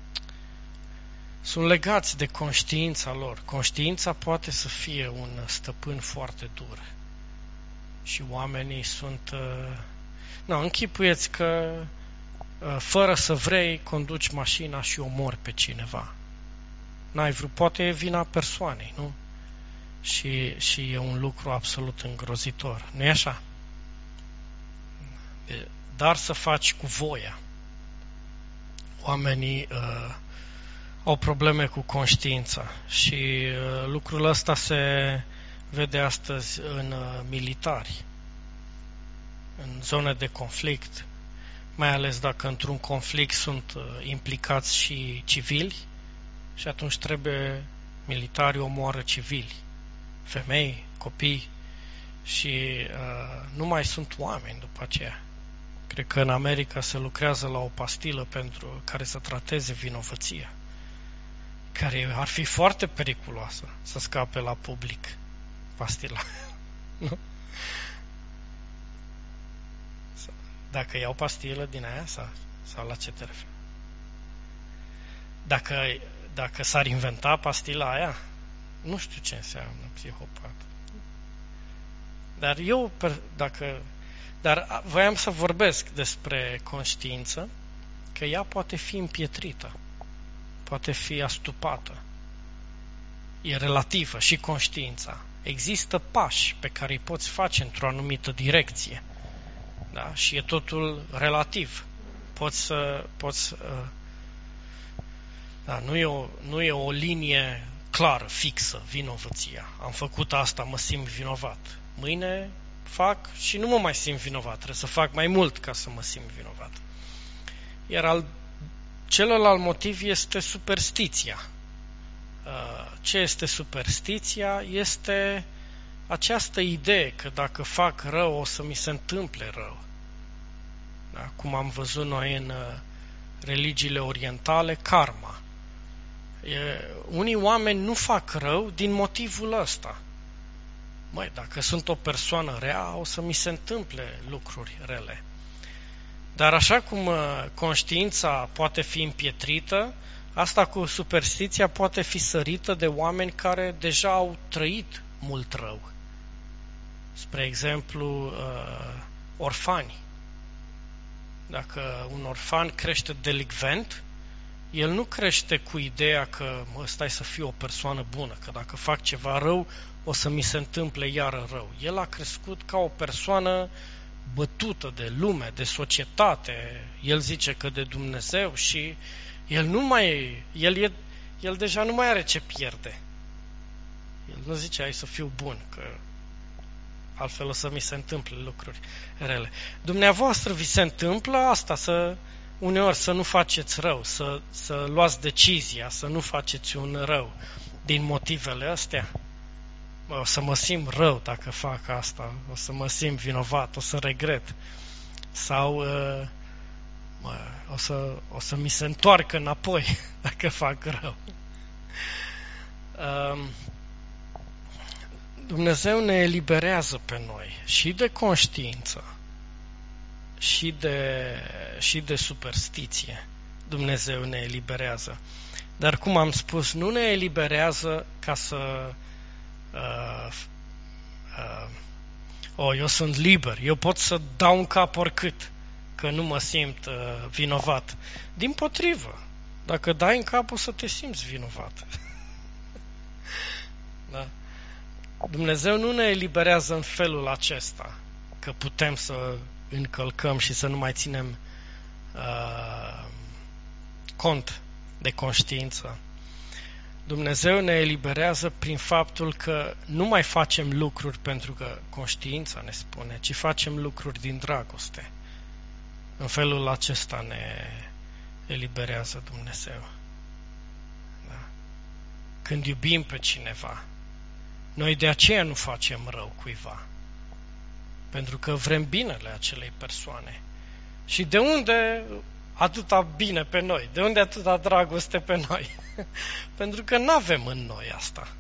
sunt legați de conștiința lor. Conștiința poate să fie un stăpân foarte dur. Și oamenii sunt... Uh, nu, închipuieți că fără să vrei, conduci mașina și omori pe cineva. N-ai vrut, poate e vina persoanei, nu? Și, și e un lucru absolut îngrozitor. Nu-i așa? Dar să faci cu voia. Oamenii uh, au probleme cu conștiința și uh, lucrul ăsta se vede astăzi în uh, militari, în zone de conflict, mai ales dacă într-un conflict sunt uh, implicați și civili și atunci trebuie militarii omoară civili, femei, copii și uh, nu mai sunt oameni după aceea. Cred că în America se lucrează la o pastilă pentru care să trateze vinovăția, care ar fi foarte periculoasă să scape la public pastila. Nu? Dacă iau pastilă din aia sau, sau la ce te referi? Dacă, dacă s-ar inventa pastila aia, nu știu ce înseamnă psihopat. Dar eu, dacă, dar voiam să vorbesc despre conștiință, că ea poate fi împietrită, poate fi astupată. E relativă și conștiința. Există pași pe care îi poți face într-o anumită direcție. Da? Și e totul relativ. Poți să... Poți, uh, da, nu, e o, nu e o linie clară, fixă, vinovăția. Am făcut asta, mă simt vinovat. Mâine fac și nu mă mai simt vinovat. Trebuie să fac mai mult ca să mă simt vinovat. Iar al, celălalt motiv este superstiția. Ce este superstiția? Este această idee că dacă fac rău o să mi se întâmple rău. Da? Cum am văzut noi în religiile orientale, karma. E, unii oameni nu fac rău din motivul ăsta. Măi, dacă sunt o persoană rea, o să mi se întâmple lucruri rele. Dar așa cum conștiința poate fi împietrită, asta cu superstiția poate fi sărită de oameni care deja au trăit mult rău. Spre exemplu, orfani. Dacă un orfan crește delicvent, el nu crește cu ideea că mă, stai să fiu o persoană bună, că dacă fac ceva rău, o să mi se întâmple iară rău. El a crescut ca o persoană bătută de lume, de societate. El zice că de Dumnezeu și el nu mai el, e, el deja nu mai are ce pierde. El nu zice hai să fiu bun, că altfel o să mi se întâmple lucruri rele. Dumneavoastră vi se întâmplă asta, să uneori să nu faceți rău, să, să luați decizia, să nu faceți un rău din motivele astea? O să mă simt rău dacă fac asta, o să mă simt vinovat, o să regret. Sau uh, mă, o, să, o să mi se întoarcă înapoi dacă fac rău. Uh, Dumnezeu ne eliberează pe noi și de conștiință și de, și de superstiție. Dumnezeu ne eliberează. Dar cum am spus, nu ne eliberează ca să Uh, uh, oh, eu sunt liber, eu pot să dau în cap oricât, că nu mă simt uh, vinovat. Dimpotrivă, dacă dai în cap o să te simți vinovat. Da? Dumnezeu nu ne eliberează în felul acesta, că putem să încălcăm și să nu mai ținem uh, cont de conștiință. Dumnezeu ne eliberează prin faptul că nu mai facem lucruri pentru că conștiința ne spune, ci facem lucruri din dragoste. În felul acesta ne eliberează Dumnezeu. Da? Când iubim pe cineva, noi de aceea nu facem rău cuiva. Pentru că vrem binele acelei persoane. Și de unde atâta bine pe noi? De unde atâta dragoste pe noi? Pentru că nu avem în noi asta.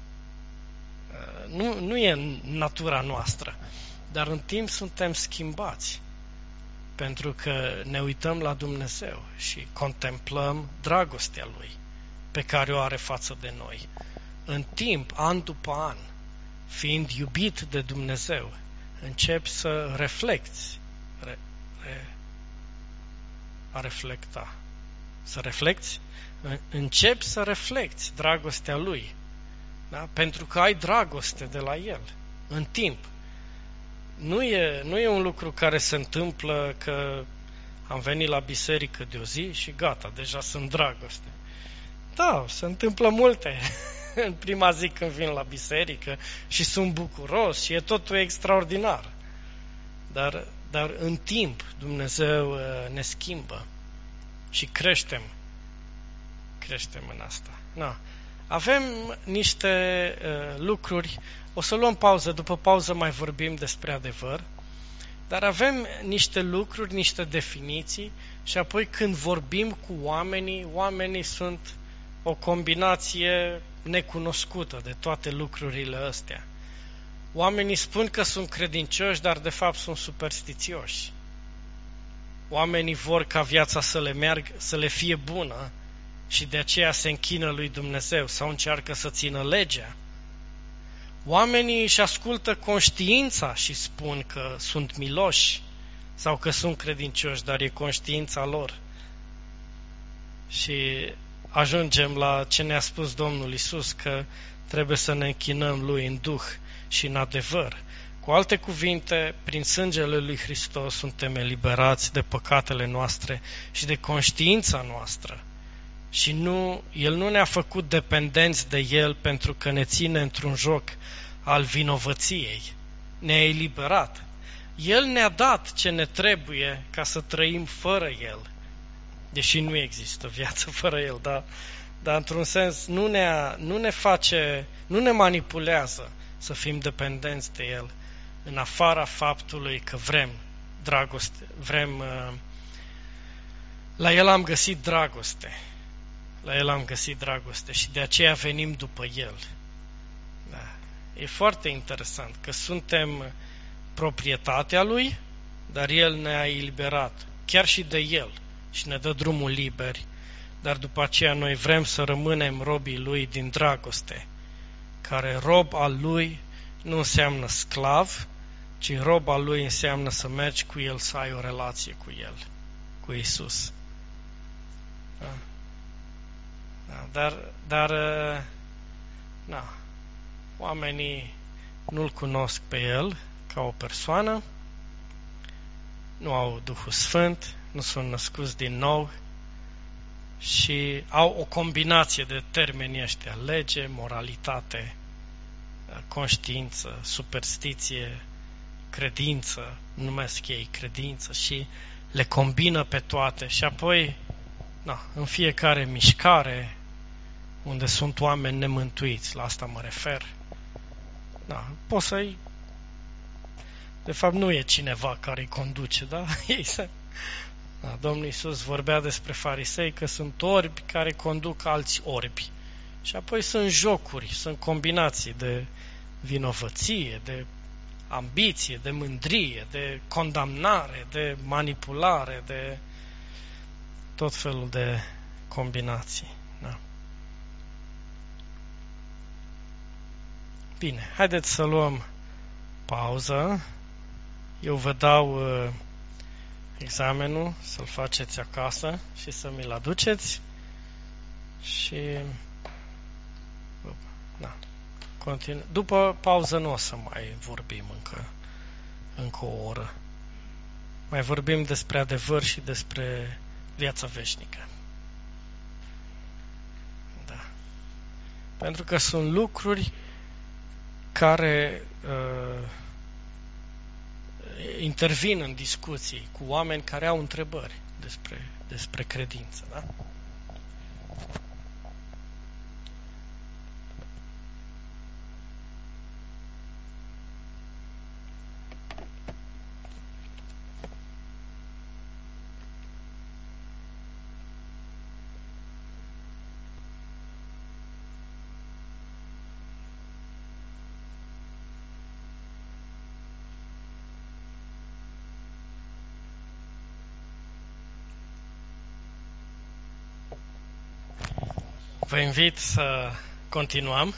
Nu, nu e în natura noastră. Dar în timp suntem schimbați. Pentru că ne uităm la Dumnezeu și contemplăm dragostea Lui pe care o are față de noi. În timp, an după an, fiind iubit de Dumnezeu, începi să reflecți re, re, a reflecta. Să reflecți? Începi să reflecți dragostea Lui. Da? Pentru că ai dragoste de la El. În timp. Nu e, nu e un lucru care se întâmplă că am venit la biserică de o zi și gata, deja sunt dragoste. Da, se întâmplă multe în prima zi când vin la biserică și sunt bucuros și e totul extraordinar. Dar, dar în timp Dumnezeu ne schimbă și creștem. Creștem în asta. Na. Avem niște uh, lucruri, o să luăm pauză, după pauză mai vorbim despre adevăr, dar avem niște lucruri, niște definiții și apoi când vorbim cu oamenii, oamenii sunt o combinație necunoscută de toate lucrurile astea. Oamenii spun că sunt credincioși, dar de fapt sunt superstițioși. Oamenii vor ca viața să le meargă, să le fie bună și de aceea se închină lui Dumnezeu sau încearcă să țină legea. Oamenii își ascultă conștiința și spun că sunt miloși sau că sunt credincioși, dar e conștiința lor. Și ajungem la ce ne-a spus Domnul Iisus, că trebuie să ne închinăm Lui în duh și în adevăr. Cu alte cuvinte, prin sângele Lui Hristos suntem eliberați de păcatele noastre și de conștiința noastră. Și nu, El nu ne-a făcut dependenți de El pentru că ne ține într-un joc al vinovăției. Ne-a eliberat. El ne-a dat ce ne trebuie ca să trăim fără El. Deși nu există viață fără El, dar, dar într-un sens nu ne, nu ne face, nu ne manipulează să fim dependenți de El, în afara faptului că vrem dragoste, vrem... Uh, la El am găsit dragoste. La El am găsit dragoste și de aceea venim după El. Da. E foarte interesant că suntem proprietatea Lui, dar El ne-a eliberat, chiar și de El, și ne dă drumul liberi, dar după aceea noi vrem să rămânem robii Lui din dragoste, care rob al Lui nu înseamnă sclav, ci rob al Lui înseamnă să mergi cu El, să ai o relație cu El, cu Iisus. Da. Da, dar, dar na, oamenii nu-L cunosc pe El ca o persoană, nu au Duhul Sfânt, nu sunt născuți din nou și au o combinație de termeni ăștia: lege, moralitate, conștiință, superstiție, credință, numesc ei credință, și le combină pe toate și apoi, na, în fiecare mișcare unde sunt oameni nemântuiți, la asta mă refer, da, poți să-i... De fapt, nu e cineva care îi conduce, da? Ei se... da, Domnul Iisus vorbea despre farisei că sunt orbi care conduc alți orbi. Și apoi sunt jocuri, sunt combinații de vinovăție, de ambiție, de mândrie, de condamnare, de manipulare, de tot felul de combinații. Da. Bine, haideți să luăm pauză. Eu vă dau uh, examenul, să-l faceți acasă și să mi-l aduceți. Și da, continu. După pauză nu o să mai vorbim încă, încă o oră. Mai vorbim despre adevăr și despre viața veșnică. Da. Pentru că sunt lucruri care uh, intervin în discuții cu oameni care au întrebări despre, despre credință. Da? Vă invit să continuăm.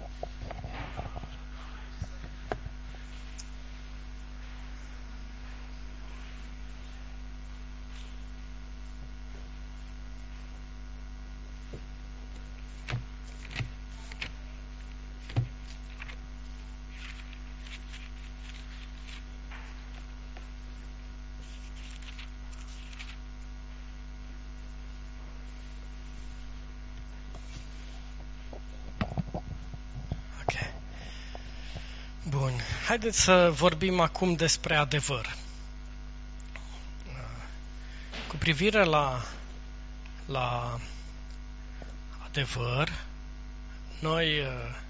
Bun, haideți să vorbim acum despre adevăr. Cu privire la, la adevăr, noi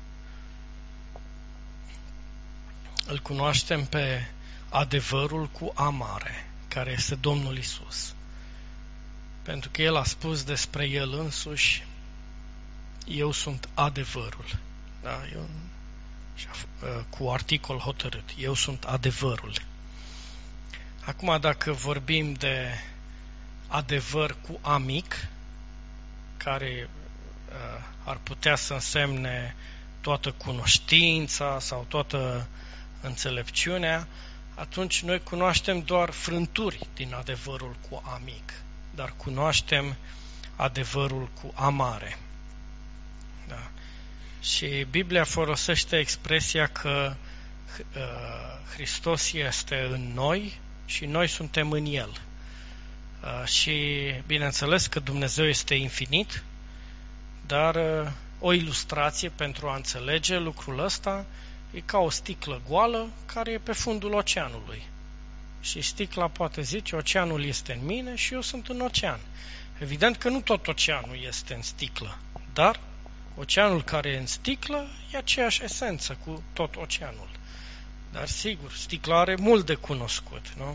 îl cunoaștem pe adevărul cu A mare, care este Domnul Iisus. Pentru că El a spus despre El însuși: eu sunt adevărul. Da? Eu, cu articol hotărât. Eu sunt adevărul. Acum, dacă vorbim de adevăr cu A mic, care uh, ar putea să însemne toată cunoștința sau toată înțelepciunea, atunci noi cunoaștem doar frânturi din adevărul cu A mic, dar cunoaștem adevărul cu A mare. Da. Și Biblia folosește expresia că uh, Hristos este în noi și noi suntem în El. Uh, și bineînțeles că Dumnezeu este infinit, dar uh, o ilustrație pentru a înțelege lucrul ăsta e ca o sticlă goală care e pe fundul oceanului. Și sticla poate zice, oceanul este în mine și eu sunt în ocean. Evident că nu tot oceanul este în sticlă, dar oceanul care e în sticlă e aceeași esență cu tot oceanul. Dar sigur, sticla are mult de cunoscut, nu?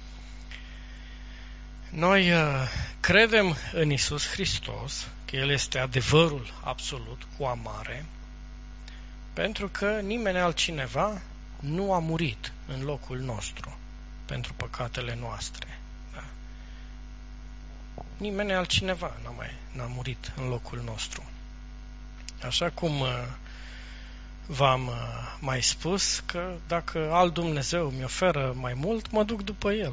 Noi uh, credem în Iisus Hristos, că El este adevărul absolut, cu A mare, pentru că nimeni altcineva nu a murit în locul nostru pentru păcatele noastre. Da. Nimeni altcineva n-a, mai, n-a murit în locul nostru. Așa cum uh, v-am uh, mai spus, că dacă alt Dumnezeu mi oferă mai mult, mă duc după El.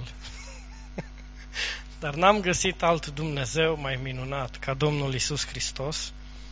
Dar n-am găsit alt Dumnezeu mai minunat ca Domnul Iisus Hristos.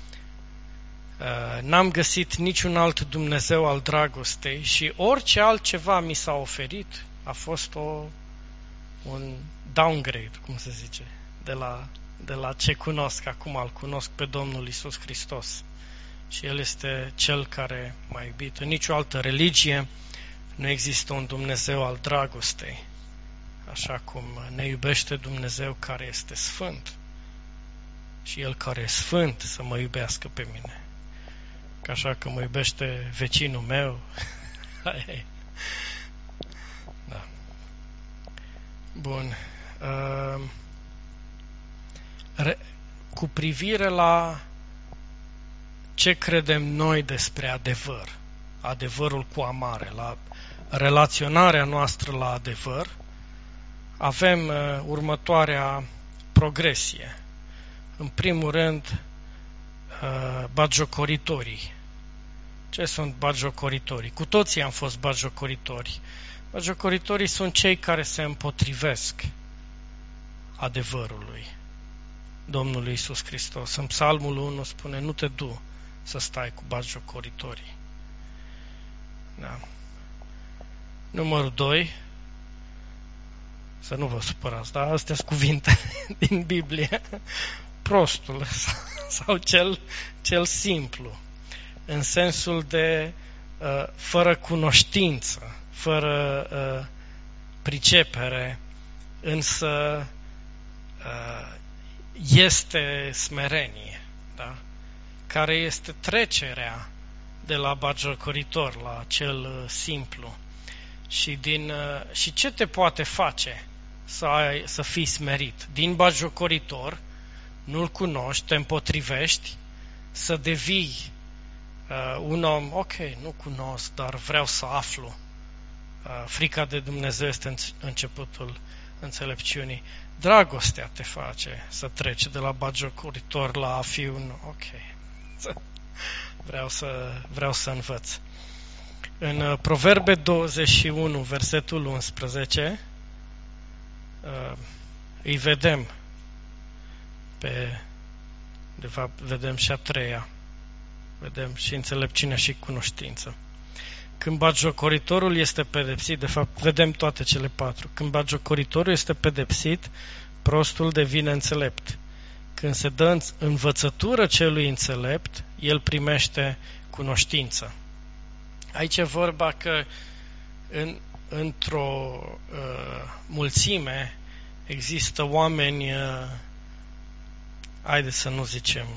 N-am găsit niciun alt Dumnezeu al dragostei și orice altceva mi s-a oferit a fost o, un downgrade, cum se zice, de la, de la ce cunosc acum, îl cunosc pe Domnul Iisus Hristos. Și El este Cel care m-a iubit. În nicio altă religie nu există un Dumnezeu al dragostei, așa cum ne iubește Dumnezeu care este sfânt. Și El care e sfânt să mă iubească pe mine. Că așa că mă iubește vecinul meu. Da. Bun. Uh, re, cu privire la ce credem noi despre adevăr, adevărul cu A mare, la relaționarea noastră la adevăr, avem uh, următoarea progresie. În primul rând, uh, batjocoritorii. Ce sunt batjocoritorii? Cu toții am fost batjocoritori. Batjocoritorii sunt cei care se împotrivesc adevărului Domnului Iisus Hristos. În Psalmul unu spune, nu te du să stai cu batjocoritorii. Da. Numărul doi, să nu vă supărați, dar astea sunt cuvinte din Biblie. Prostul sau cel, cel simplu, în sensul de uh, fără cunoștință, fără uh, pricepere, însă uh, este smerenie, da? Care este trecerea de la batjocoritor la cel uh, simplu. Și, din, uh, și ce te poate face să, ai, să fii smerit? Din batjocoritor, nu-L cunoști, te împotrivești, să devii uh, un om, ok, nu cunosc, dar vreau să aflu. Uh, frica de Dumnezeu este începutul înțelepciunii. Dragostea te face să treci de la batjocoritor la a fi un, ok, vreau să, vreau să învăț. În uh, Proverbe douăzeci și unu, versetul unsprezece, uh, îi vedem pe, de fapt, vedem și a treia, vedem și înțelepciunea și cunoștință. Când batjocoritorul este pedepsit, de fapt, vedem toate cele patru. Când batjocoritorul este pedepsit, prostul devine înțelept. Când se dă învățătură celui înțelept, el primește cunoștință. Aici e vorba că în, într-o uh, mulțime există oameni, uh, haideți să nu zicem,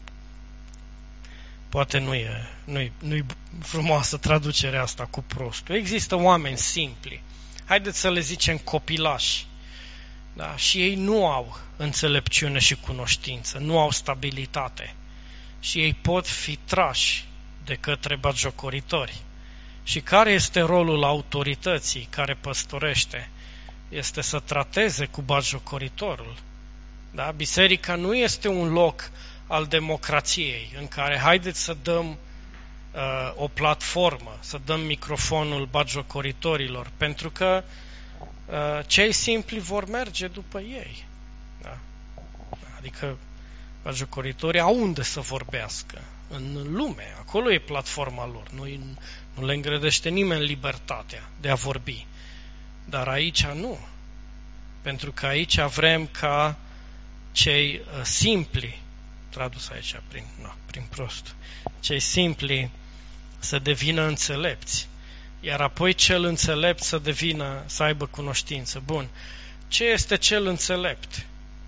poate nu e, nu-i, nu-i frumoasă traducerea asta cu prostul. Există oameni simpli, haideți să le zicem copilași, da? Și ei nu au înțelepciune și cunoștință, nu au stabilitate și ei pot fi trași de către batjocoritori. Și care este rolul autorității care păstorește? Este să trateze cu batjocoritorul. Da? Biserica nu este un loc al democrației în care haideți să dăm uh, o platformă, să dăm microfonul batjocoritorilor, pentru că uh, cei simpli vor merge după ei. Da? Adică batjocoritorii au unde să vorbească, în lume, acolo e platforma lor, nu, nu le îngrădește nimeni libertatea de a vorbi. Dar aici nu, pentru că aici vrem ca cei uh, simpli, tradus aici prin, no, prin prost, cei simpli să devină înțelepți, iar apoi cel înțelept să devină, să aibă cunoștință. Bun, ce este cel înțelept?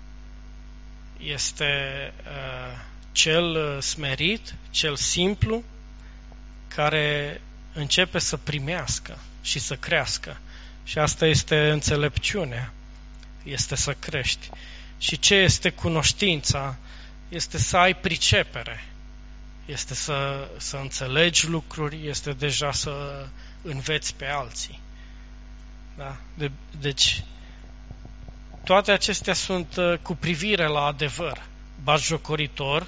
Este uh, cel smerit, cel simplu, care începe să primească și să crească. Și asta este înțelepciunea, este să crești. Și ce este cunoștința? Este să ai pricepere, este să, să înțelegi lucruri, este deja să înveți pe alții. Da? De, deci, toate acestea sunt uh, cu privire la adevăr. Batjocoritor,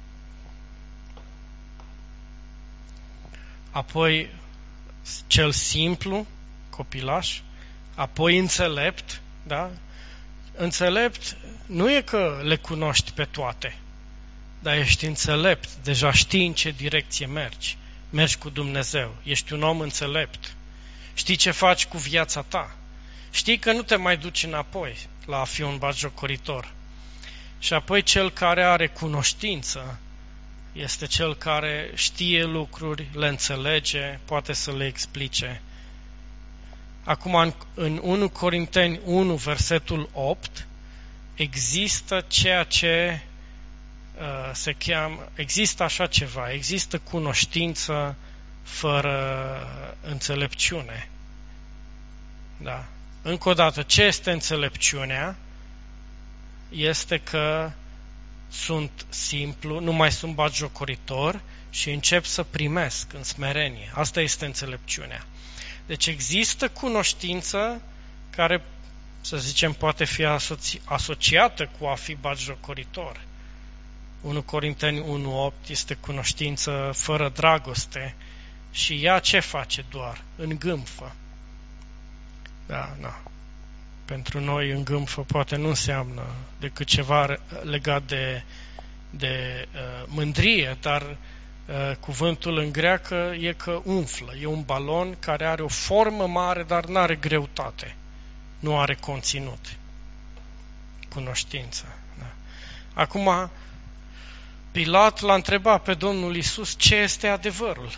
apoi cel simplu, copilaș, apoi înțelept, da? Înțelept nu e că le cunoști pe toate, dar ești înțelept, deja știi în ce direcție mergi. Mergi cu Dumnezeu, ești un om înțelept. Știi ce faci cu viața ta. Știi că nu te mai duci înapoi la a fi un batjocoritor. Și apoi cel care are cunoștință este cel care știe lucruri, le înțelege, poate să le explice. Acum, în, în unu Corinteni unu, versetul opt, există ceea ce uh, se cheamă, există așa ceva, există cunoștință fără înțelepciune. Da. Încă o dată, ce este înțelepciunea? Este că sunt simplu, nu mai sunt batjocoritor și încep să primesc în smerenie. Asta este înțelepciunea. Deci există cunoștință care, să zicem, poate fi asoci- asociată cu a fi batjocoritor. unu Corinteni unu opt este cunoștință fără dragoste și ea ce face doar? Îngâmfă. Da, da. Pentru noi îngâmfă poate nu înseamnă decât ceva legat de, de uh, mândrie, dar uh, cuvântul în greacă e că umflă. E un balon care are o formă mare, dar nu are greutate. Nu are conținut. Cunoștință. Da. Acum, Pilat l-a întrebat pe Domnul Iisus ce este adevărul.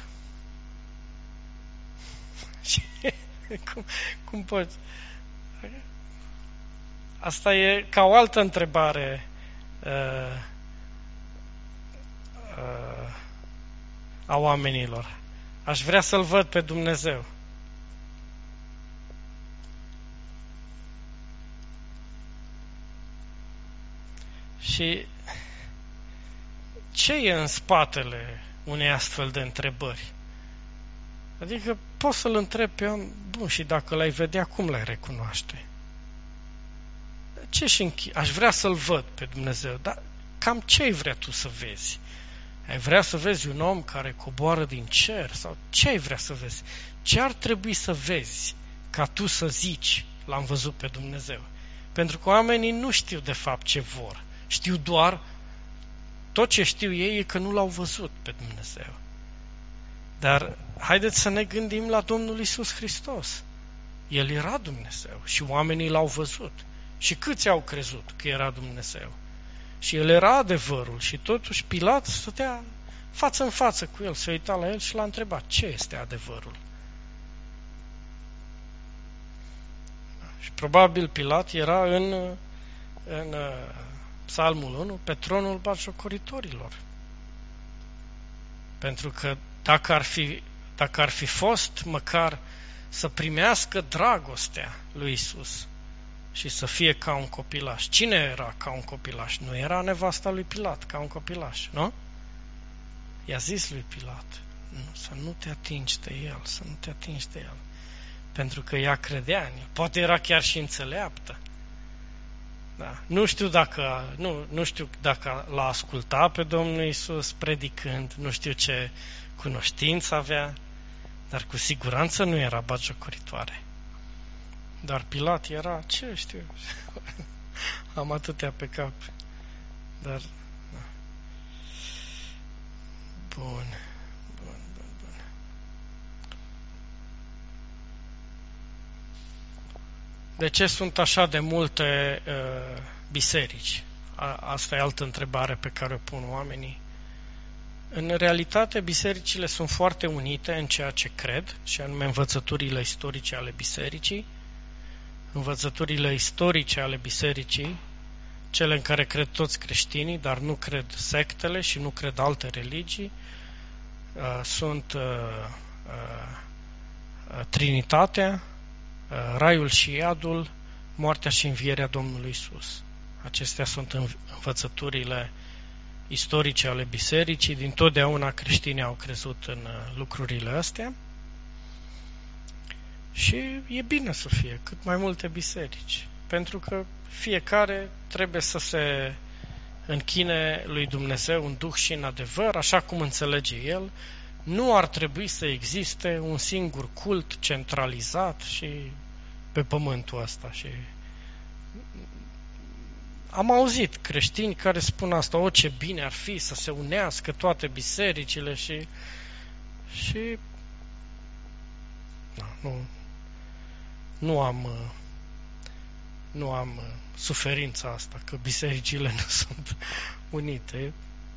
cum, cum poți? Asta e ca o altă întrebare uh, uh, a oamenilor. Aș vrea să-L văd pe Dumnezeu. Și ce e în spatele unei astfel de întrebări? Adică poți să-L întrebi pe om, bun, și dacă l-ai vedea, cum l-ai recunoaște? Ce și închi- Aș vrea să-L văd pe Dumnezeu, dar cam ce ai vrea tu să vezi? Ai vrea să vezi un om care coboară din cer? Sau ce ai vrea să vezi? Ce ar trebui să vezi ca tu să zici, l-am văzut pe Dumnezeu? Pentru că oamenii nu știu de fapt ce vor. Știu doar, tot ce știu ei e că nu l-au văzut pe Dumnezeu. Dar haideți să ne gândim la Domnul Iisus Hristos. El era Dumnezeu și oamenii l-au văzut. Și câți au crezut că era Dumnezeu? Și el era adevărul și totuși Pilat stătea față în față cu el, se uita la el și l-a întrebat ce este adevărul. Și probabil Pilat era în, în Psalmul unu pe tronul batjocoritorilor. Pentru că dacă ar fi, dacă ar fi fost măcar să primească dragostea lui Iisus și să fie ca un copilaș. Cine era ca un copilaș? Nu era nevasta lui Pilat, ca un copilaș, nu? I-a zis lui Pilat, nu, să nu te atingi de el, să nu te atingi de el. Pentru că ea credea în el. Poate era chiar și înțeleaptă. Da. Nu știu dacă nu, nu știu dacă l-a ascultat pe Domnul Iisus predicând, nu știu ce cunoștință avea, dar cu siguranță nu era batjocoritoare. Dar Pilat era, ce știu, am atâtea pe cap. Dar, da. Bun, bun, bun, bun. De ce sunt așa de multe uh, biserici? A, asta e altă întrebare pe care o pun oamenii. În realitate, bisericile sunt foarte unite în ceea ce cred, și anume învățăturile istorice ale bisericii, învățăturile istorice ale bisericii, cele în care cred toți creștinii, dar nu cred sectele și nu cred alte religii, uh, sunt uh, uh, Trinitatea, uh, Raiul și Iadul, moartea și învierea Domnului Iisus. Acestea sunt învățăturile istorice ale bisericii. Dintotdeauna creștinii au crezut în lucrurile astea și e bine să fie cât mai multe biserici, pentru că fiecare trebuie să se închine lui Dumnezeu în duh și în adevăr, așa cum înțelege El. Nu ar trebui să existe un singur cult centralizat și pe pământul ăsta. Și am auzit creștini care spun asta, o, ce bine ar fi să se unească toate bisericile și și na, nu, nu am nu am suferința asta că bisericile nu sunt unite.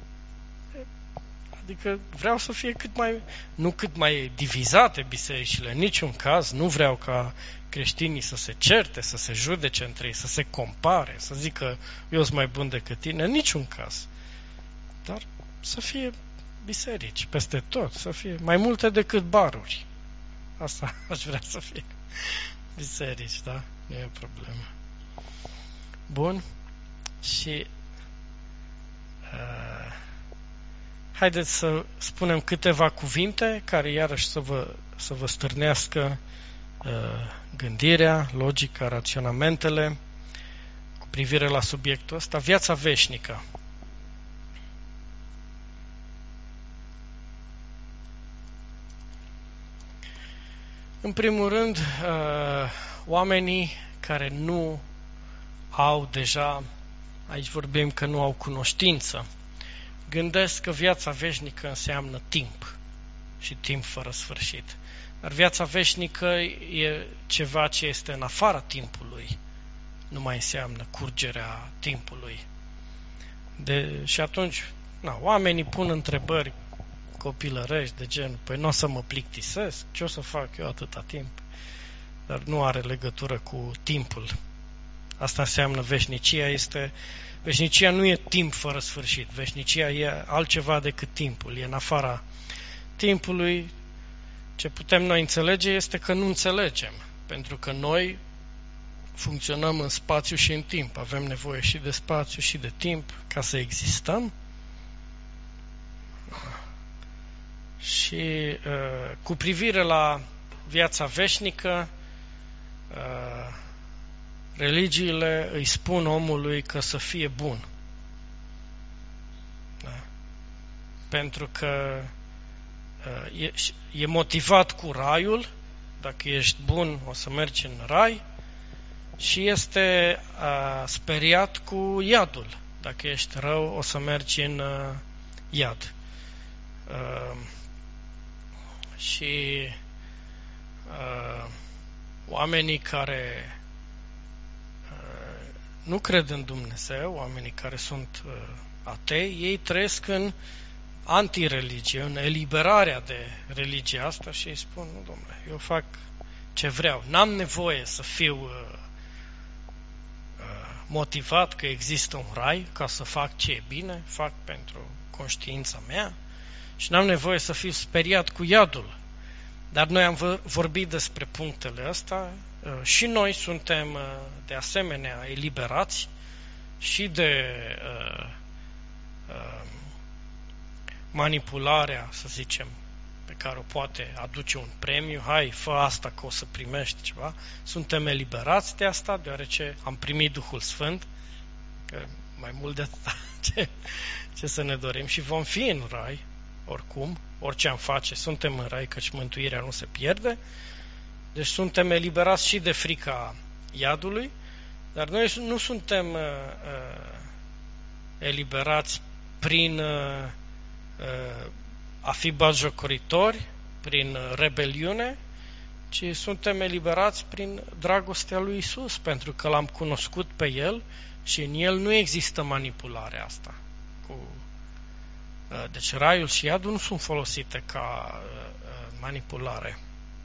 Adică vreau să fie cât mai, nu cât mai divizate bisericile, în niciun caz. Nu vreau ca creștinii să se certe, să se judece între ei, să se compare, să zică eu sunt mai bun decât tine, în niciun caz. Dar să fie biserici peste tot, să fie mai multe decât baruri. Asta aș vrea să fie biserici, da? Nu e o problemă. Bun. Și uh, haideți să spunem câteva cuvinte care iarăși să vă, să vă stârnească uh, gândirea, logica, raționamentele cu privire la subiectul ăsta. Viața veșnică. În primul rând, uh, oamenii care nu au deja, aici vorbim că nu au cunoștință, gândesc că viața veșnică înseamnă timp și timp fără sfârșit. Dar viața veșnică e ceva ce este în afara timpului, nu mai înseamnă curgerea timpului. De, și atunci, na, oamenii pun întrebări copilărești de genul, păi nu o să mă plictisesc, ce o să fac eu atâta timp? Dar nu are legătură cu timpul. Asta înseamnă veșnicia, este veșnicia nu e timp fără sfârșit. Veșnicia e altceva decât timpul, e în afara timpului. Ce putem noi înțelege este că nu înțelegem, pentru că noi funcționăm în spațiu și în timp. Avem nevoie și de spațiu și de timp ca să existăm. Și uh, cu privire la viața veșnică, uh, religiile îi spun omului că să fie bun. Da? Pentru că uh, e, e motivat cu raiul. Dacă ești bun, o să mergi în rai. Și este uh, speriat cu iadul. Dacă ești rău, o să mergi în uh, iad. Uh, și uh, oamenii care uh, nu cred în Dumnezeu, oamenii care sunt uh, atei, ei trăiesc în antireligie, în eliberarea de religia asta și îi spun, nu, domnule, eu fac ce vreau. N-am nevoie să fiu uh, uh, motivat că există un rai ca să fac ce e bine, fac pentru conștiința mea și n-am nevoie să fiu speriat cu iadul. Dar noi am vorbit despre punctele astea uh, și noi suntem uh, de asemenea eliberați și de uh, uh, manipularea, să zicem, pe care o poate aduce un premiu, hai, fă asta că o să primești ceva. Suntem eliberați de asta, deoarece am primit Duhul Sfânt Că mai mult de atât ce, ce să ne dorim. Și vom fi în rai, oricum, orice am face, suntem în rai, căci mântuirea nu se pierde. Deci suntem eliberați și de frica iadului, dar noi nu suntem uh, uh, eliberați prin uh, uh, a fi batjocoritori, prin rebeliune, ci suntem eliberați prin dragostea lui Isus, pentru că l-am cunoscut pe El și în El nu există manipularea asta. Cu, uh, deci raiul și iadul nu sunt folosite ca uh, manipulare.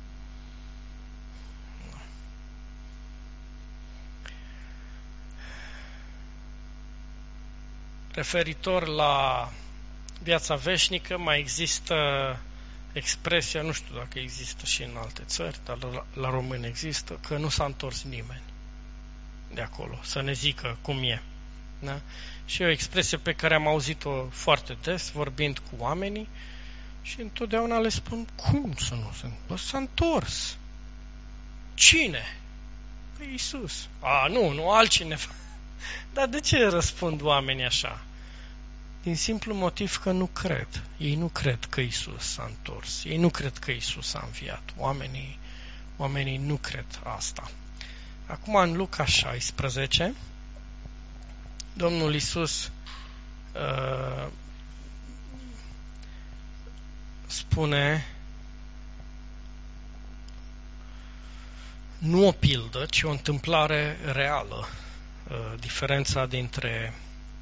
Referitor la viața veșnică, mai există expresia, nu știu dacă există și în alte țări, dar la, la români există, că nu s-a întors nimeni de acolo, să ne zică cum e. Da? Și e o expresie pe care am auzit-o foarte des, vorbind cu oamenii, și întotdeauna le spun, cum să nu se întors? S-a întors. Cine? Păi Iisus. A, nu, nu altcineva. Dar de ce răspund oamenii așa? Din simplu motiv că nu cred. Ei nu cred că Iisus s-a întors. Ei nu cred că Iisus a înviat. Oamenii, oamenii nu cred asta. Acum în Luca șaisprezece, Domnul Iisus uh, spune nu o pildă, ci o întâmplare reală. Uh, diferența dintre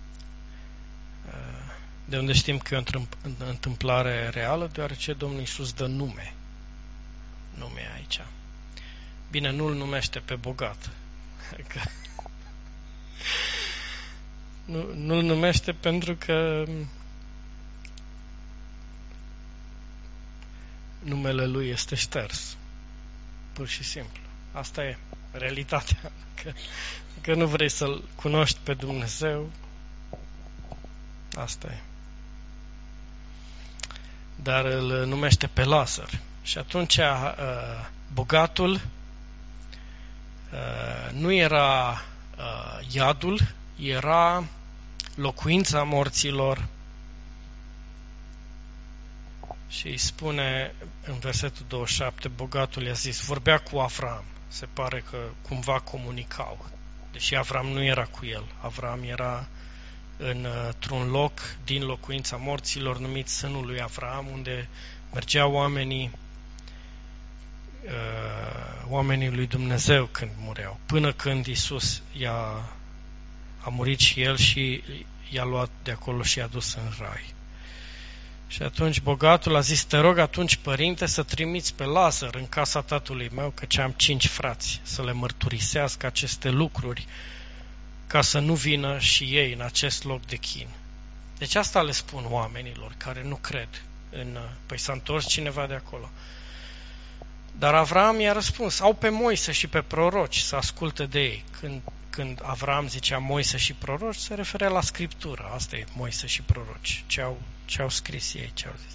uh, de unde știm că e o întâmplare reală, deoarece Domnul Iisus dă nume. Nume aici. Bine, nu-l numește pe bogat. Că nu, nu-l numește pentru că numele lui este șters. Pur și simplu. Asta e realitatea. Că, că nu vrei să-L cunoști pe Dumnezeu, asta e. Dar îl numește pe Lazar. Și atunci uh, bogatul uh, nu era uh, iadul, era locuința morților. Și îi spune în versetul douăzeci și șapte, bogatul i-a zis, vorbea cu Avram. Se pare că cumva comunicau. Deși Avram nu era cu el. Avram era într-un loc din locuința morților numit Sânul lui Avram, unde mergeau oamenii uh, oamenii lui Dumnezeu când mureau. Până când Iisus i-a, a murit și el și i-a luat de acolo și i-a dus în rai. Și atunci bogatul a zis, te rog atunci, părinte, să trimiți pe Lazar în casa tatălui meu, căci am cinci frați, să le mărturisească aceste lucruri, ca să nu vină și ei în acest loc de chin. Deci asta le spun oamenilor care nu cred în... Păi s-a întors cineva de acolo. Dar Avram i-a răspuns, au pe Moise și pe proroci, să asculte de ei. Când, când Avram zicea Moise și proroci, se referea la Scriptură. Asta e Moise și proroci. Ce au, ce au scris ei, ce au zis.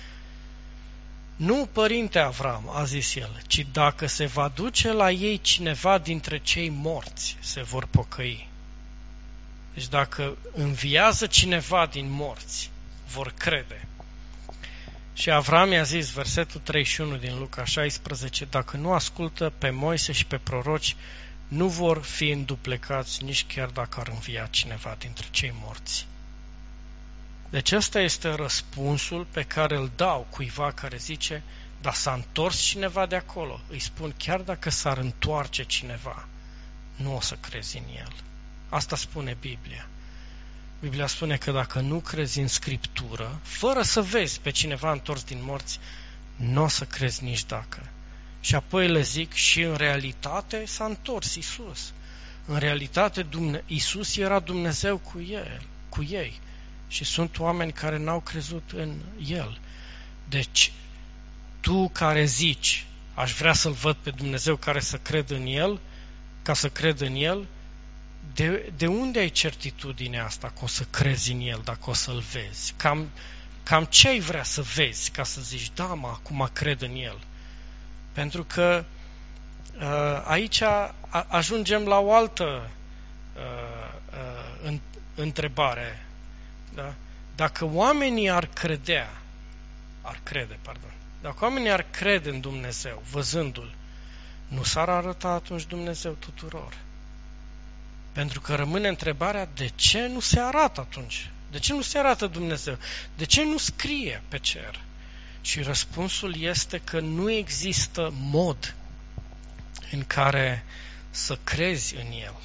Nu, părinte Avram, a zis el, ci dacă se va duce la ei cineva dintre cei morți, se vor pocăi. Deci dacă înviază cineva din morți, vor crede. Și Avram i-a zis, versetul treizeci și unu din Luca șaisprezece, dacă nu ascultă pe Moise și pe proroci, nu vor fi înduplecați nici chiar dacă ar învia cineva dintre cei morți. Deci ăsta este răspunsul pe care îl dau cuiva care zice, dar s-a întors cineva de acolo. Îi spun, chiar dacă s-ar întoarce cineva, nu o să crezi în el. Asta spune Biblia. Biblia spune că dacă nu crezi în Scriptură, fără să vezi pe cineva întors din morți, nu o să crezi nici dacă. Și apoi le zic, și în realitate s-a întors Iisus. În realitate Iisus era Dumnezeu cu el, cu ei. Și sunt oameni care n-au crezut în El. Deci, tu care zici, aș vrea să-L văd pe Dumnezeu care să cred în El, ca să cred în El, de, de unde ai certitudinea asta că o să crezi în El, dacă o să-L vezi? Cam, cam ce ai vrea să vezi ca să zici, da, mă, acum cred în El? Pentru că uh, aici a, ajungem la o altă uh, uh, în, întrebare. Da? Dacă oamenii ar credea, ar crede, pardon, dacă oamenii ar crede în Dumnezeu, văzându-L, nu s-ar arăta atunci Dumnezeu tuturor? Pentru că rămâne întrebarea, de ce nu se arată atunci? De ce nu se arată Dumnezeu? De ce nu scrie pe cer? Și răspunsul este că nu există mod în care să crezi în El,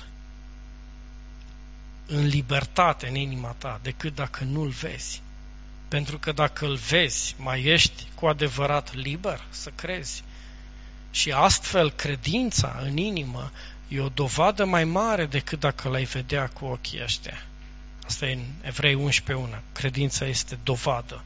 în libertate, în inima ta, decât dacă nu-L vezi. Pentru că dacă Îl vezi, mai ești cu adevărat liber să crezi. Și astfel, credința în inimă e o dovadă mai mare decât dacă l-ai vedea cu ochii ăștia. Asta e în Evrei unsprezece unu. Credința este dovadă.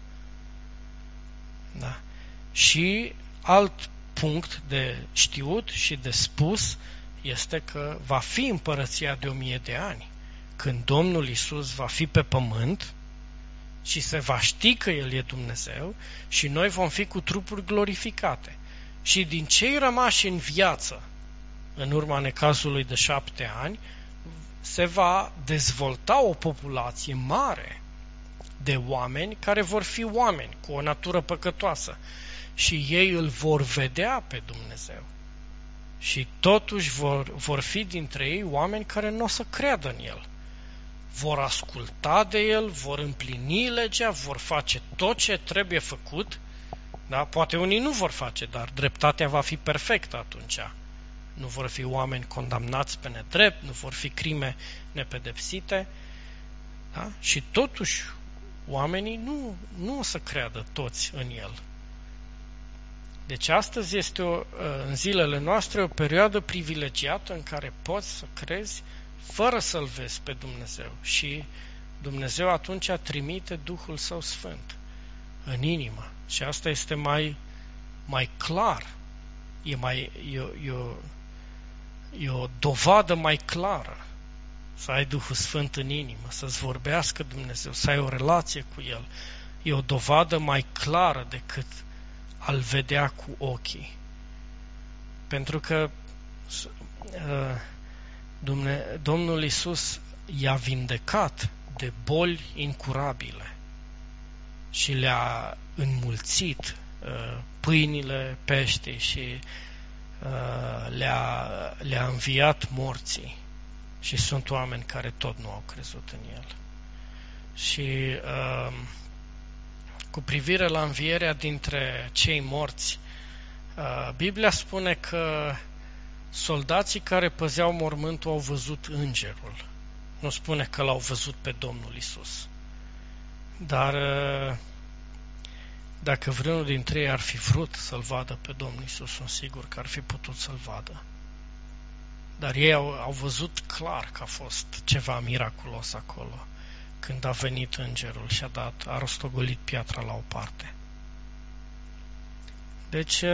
Da. Și alt punct de știut și de spus este că va fi împărăția de o mie de ani, când Domnul Iisus va fi pe pământ și se va ști că El e Dumnezeu și noi vom fi cu trupuri glorificate. Și din cei rămași în viață, în urma necazului de șapte ani, se va dezvolta o populație mare de oameni care vor fi oameni cu o natură păcătoasă și ei îl vor vedea pe Dumnezeu. Și totuși vor, vor fi dintre ei oameni care nu o să creadă în El. Vor asculta de El, vor împlini legea, vor face tot ce trebuie făcut. Da? Poate unii nu vor face, dar dreptatea va fi perfectă atunci. Nu vor fi oameni condamnați pe nedrept, nu vor fi crime nepedepsite. Da? Și totuși oamenii nu, nu o să creadă toți în El. Deci astăzi este o, în zilele noastre o perioadă privilegiată în care poți să crezi fără să-L vezi pe Dumnezeu. Și Dumnezeu atunci trimite Duhul Său Sfânt în inimă. Și asta este mai, mai clar. E, mai, e, e, o, e o dovadă mai clară să ai Duhul Sfânt în inimă, să-ți vorbească Dumnezeu, să ai o relație cu El. E o dovadă mai clară decât a-L vedea cu ochii. Pentru că uh, Dumne, Domnul Iisus i-a vindecat de boli incurabile și le-a înmulțit uh, pâinile peștii și uh, le-a, le-a înviat morții. Și sunt oameni care tot nu au crezut în El. Și uh, cu privire la învierea dintre cei morți, uh, Biblia spune că soldații care păzeau mormântul au văzut îngerul. Nu spune că l-au văzut pe Domnul Iisus. Dar uh, dacă vreunul dintre ei ar fi vrut să-L vadă pe Domnul Iisus, sunt sigur că ar fi putut să-L vadă. Dar ei au, au văzut clar că a fost ceva miraculos acolo, când a venit îngerul și a dat, a rostogolit piatra la o parte. Deci,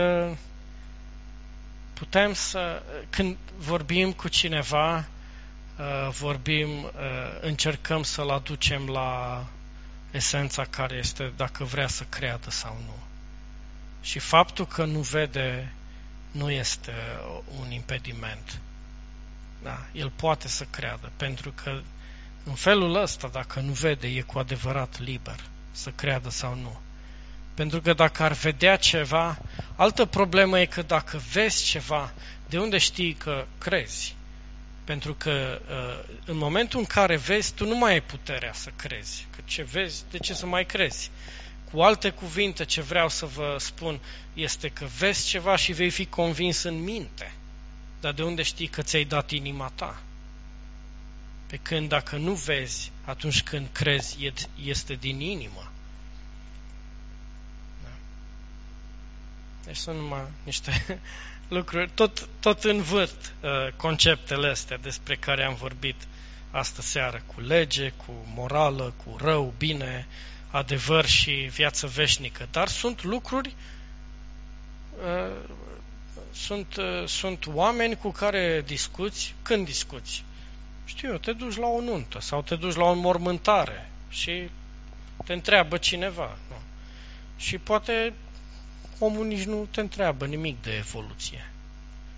putem să, când vorbim cu cineva, vorbim, încercăm să-l aducem la esența care este dacă vrea să creadă sau nu. Și faptul că nu vede nu este un impediment. Da, el poate să creadă, pentru că în felul ăsta, dacă nu vede, e cu adevărat liber să creadă sau nu. Pentru că dacă ar vedea ceva, altă problemă e că dacă vezi ceva, de unde știi că crezi? Pentru că în momentul în care vezi, tu nu mai ai puterea să crezi. Că ce vezi, de ce să mai crezi? Cu alte cuvinte, ce vreau să vă spun este că vezi ceva și vei fi convins în minte. Dar de unde știi că ți-ai dat inima ta? Pe când dacă nu vezi, atunci când crezi, este din inimă. Da. Deci sunt numai niște lucruri, tot, tot învârt uh, conceptele astea despre care am vorbit astă seară, cu lege, cu morală, cu rău, bine, adevăr și viață veșnică. Dar sunt lucruri uh, Sunt, sunt oameni cu care discuți. Când discuți? Știu eu, te duci la o nuntă sau te duci la o înmormântare și te întreabă cineva. Nu? Și poate omul nici nu te întreabă nimic de evoluție.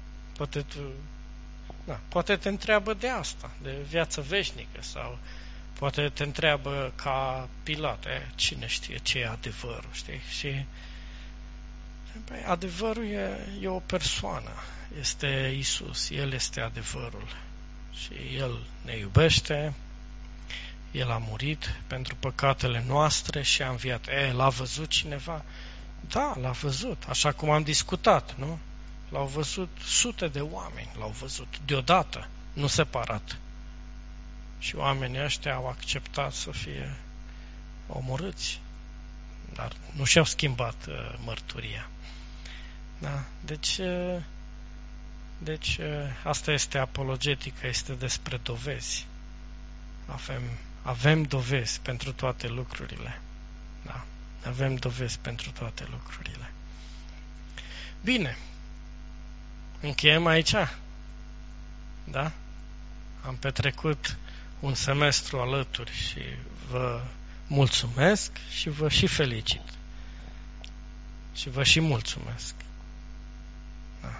Poate, tu, da, poate te întreabă de asta, de viață veșnică sau Poate te întreabă ca Pilat, e, cine știe ce e adevărul, știi? Și păi, adevărul e, e o persoană, este Isus, El este adevărul și El ne iubește, El a murit pentru păcatele noastre și a înviat. E, l-a văzut cineva? Da, l-a văzut, așa cum am discutat, nu? L-au văzut sute de oameni, l-au văzut deodată, nu separat. Și oamenii ăștia au acceptat să fie omorâți, dar nu și-au schimbat uh, mărturia. Da? Deci, uh, deci uh, asta este apologetică, este despre dovezi. Avem, avem dovezi pentru toate lucrurile. Da? Avem dovezi pentru toate lucrurile. Bine. Încheiem aici. Da? Am petrecut un semestru alături și vă mulțumesc și vă și felicit. Și vă și mulțumesc. Da.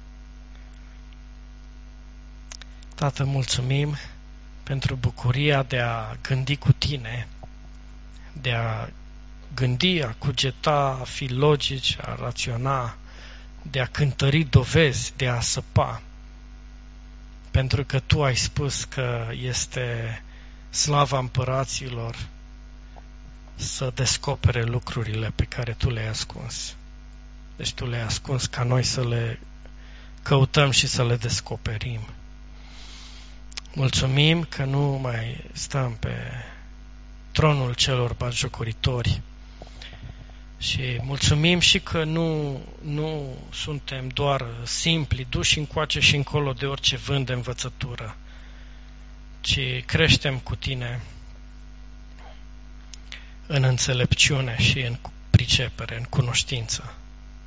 Tată, mulțumim pentru bucuria de a gândi cu tine, de a gândi, a cugeta, a fi logici, a raționa, de a cântări dovezi, de a săpa. Pentru că Tu ai spus că este slava împăraților să descopere lucrurile pe care Tu le-ai ascuns. Deci Tu le-ai ascuns ca noi să le căutăm și să le descoperim. Mulțumim că nu mai stăm pe tronul celor batjocoritori și mulțumim și că nu, nu suntem doar simpli, duși încoace și încolo de orice vânt de învățătură, ci creștem cu Tine în înțelepciune și în pricepere, în cunoștință.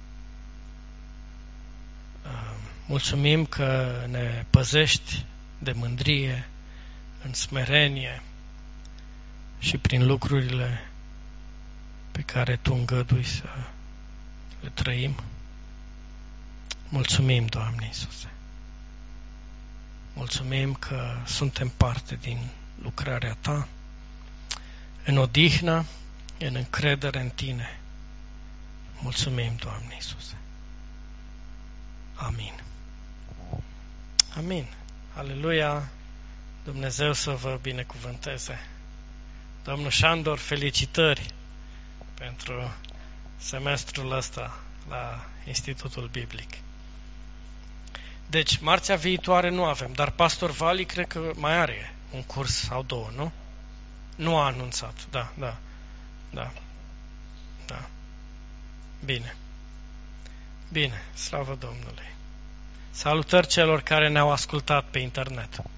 Mulțumim că ne păzești de mândrie, în smerenie și prin lucrurile pe care Tu îngădui să le trăim. Mulțumim, Doamne Iisuse. Mulțumim că suntem parte din lucrarea Ta, în odihnă, în încredere în Tine. Mulțumim, Doamne Iisuse. Amin. Amin. Aleluia. Dumnezeu să vă binecuvânteze. Domnul Șandor, felicitări pentru semestrul ăsta la Institutul Biblic. Deci, marțea viitoare nu avem, dar Pastor Vali cred că mai are un curs sau două, nu? Nu a anunțat, da, da, da, da. Bine. Bine, slavă Domnului. Salutări celor care ne-au ascultat pe internet.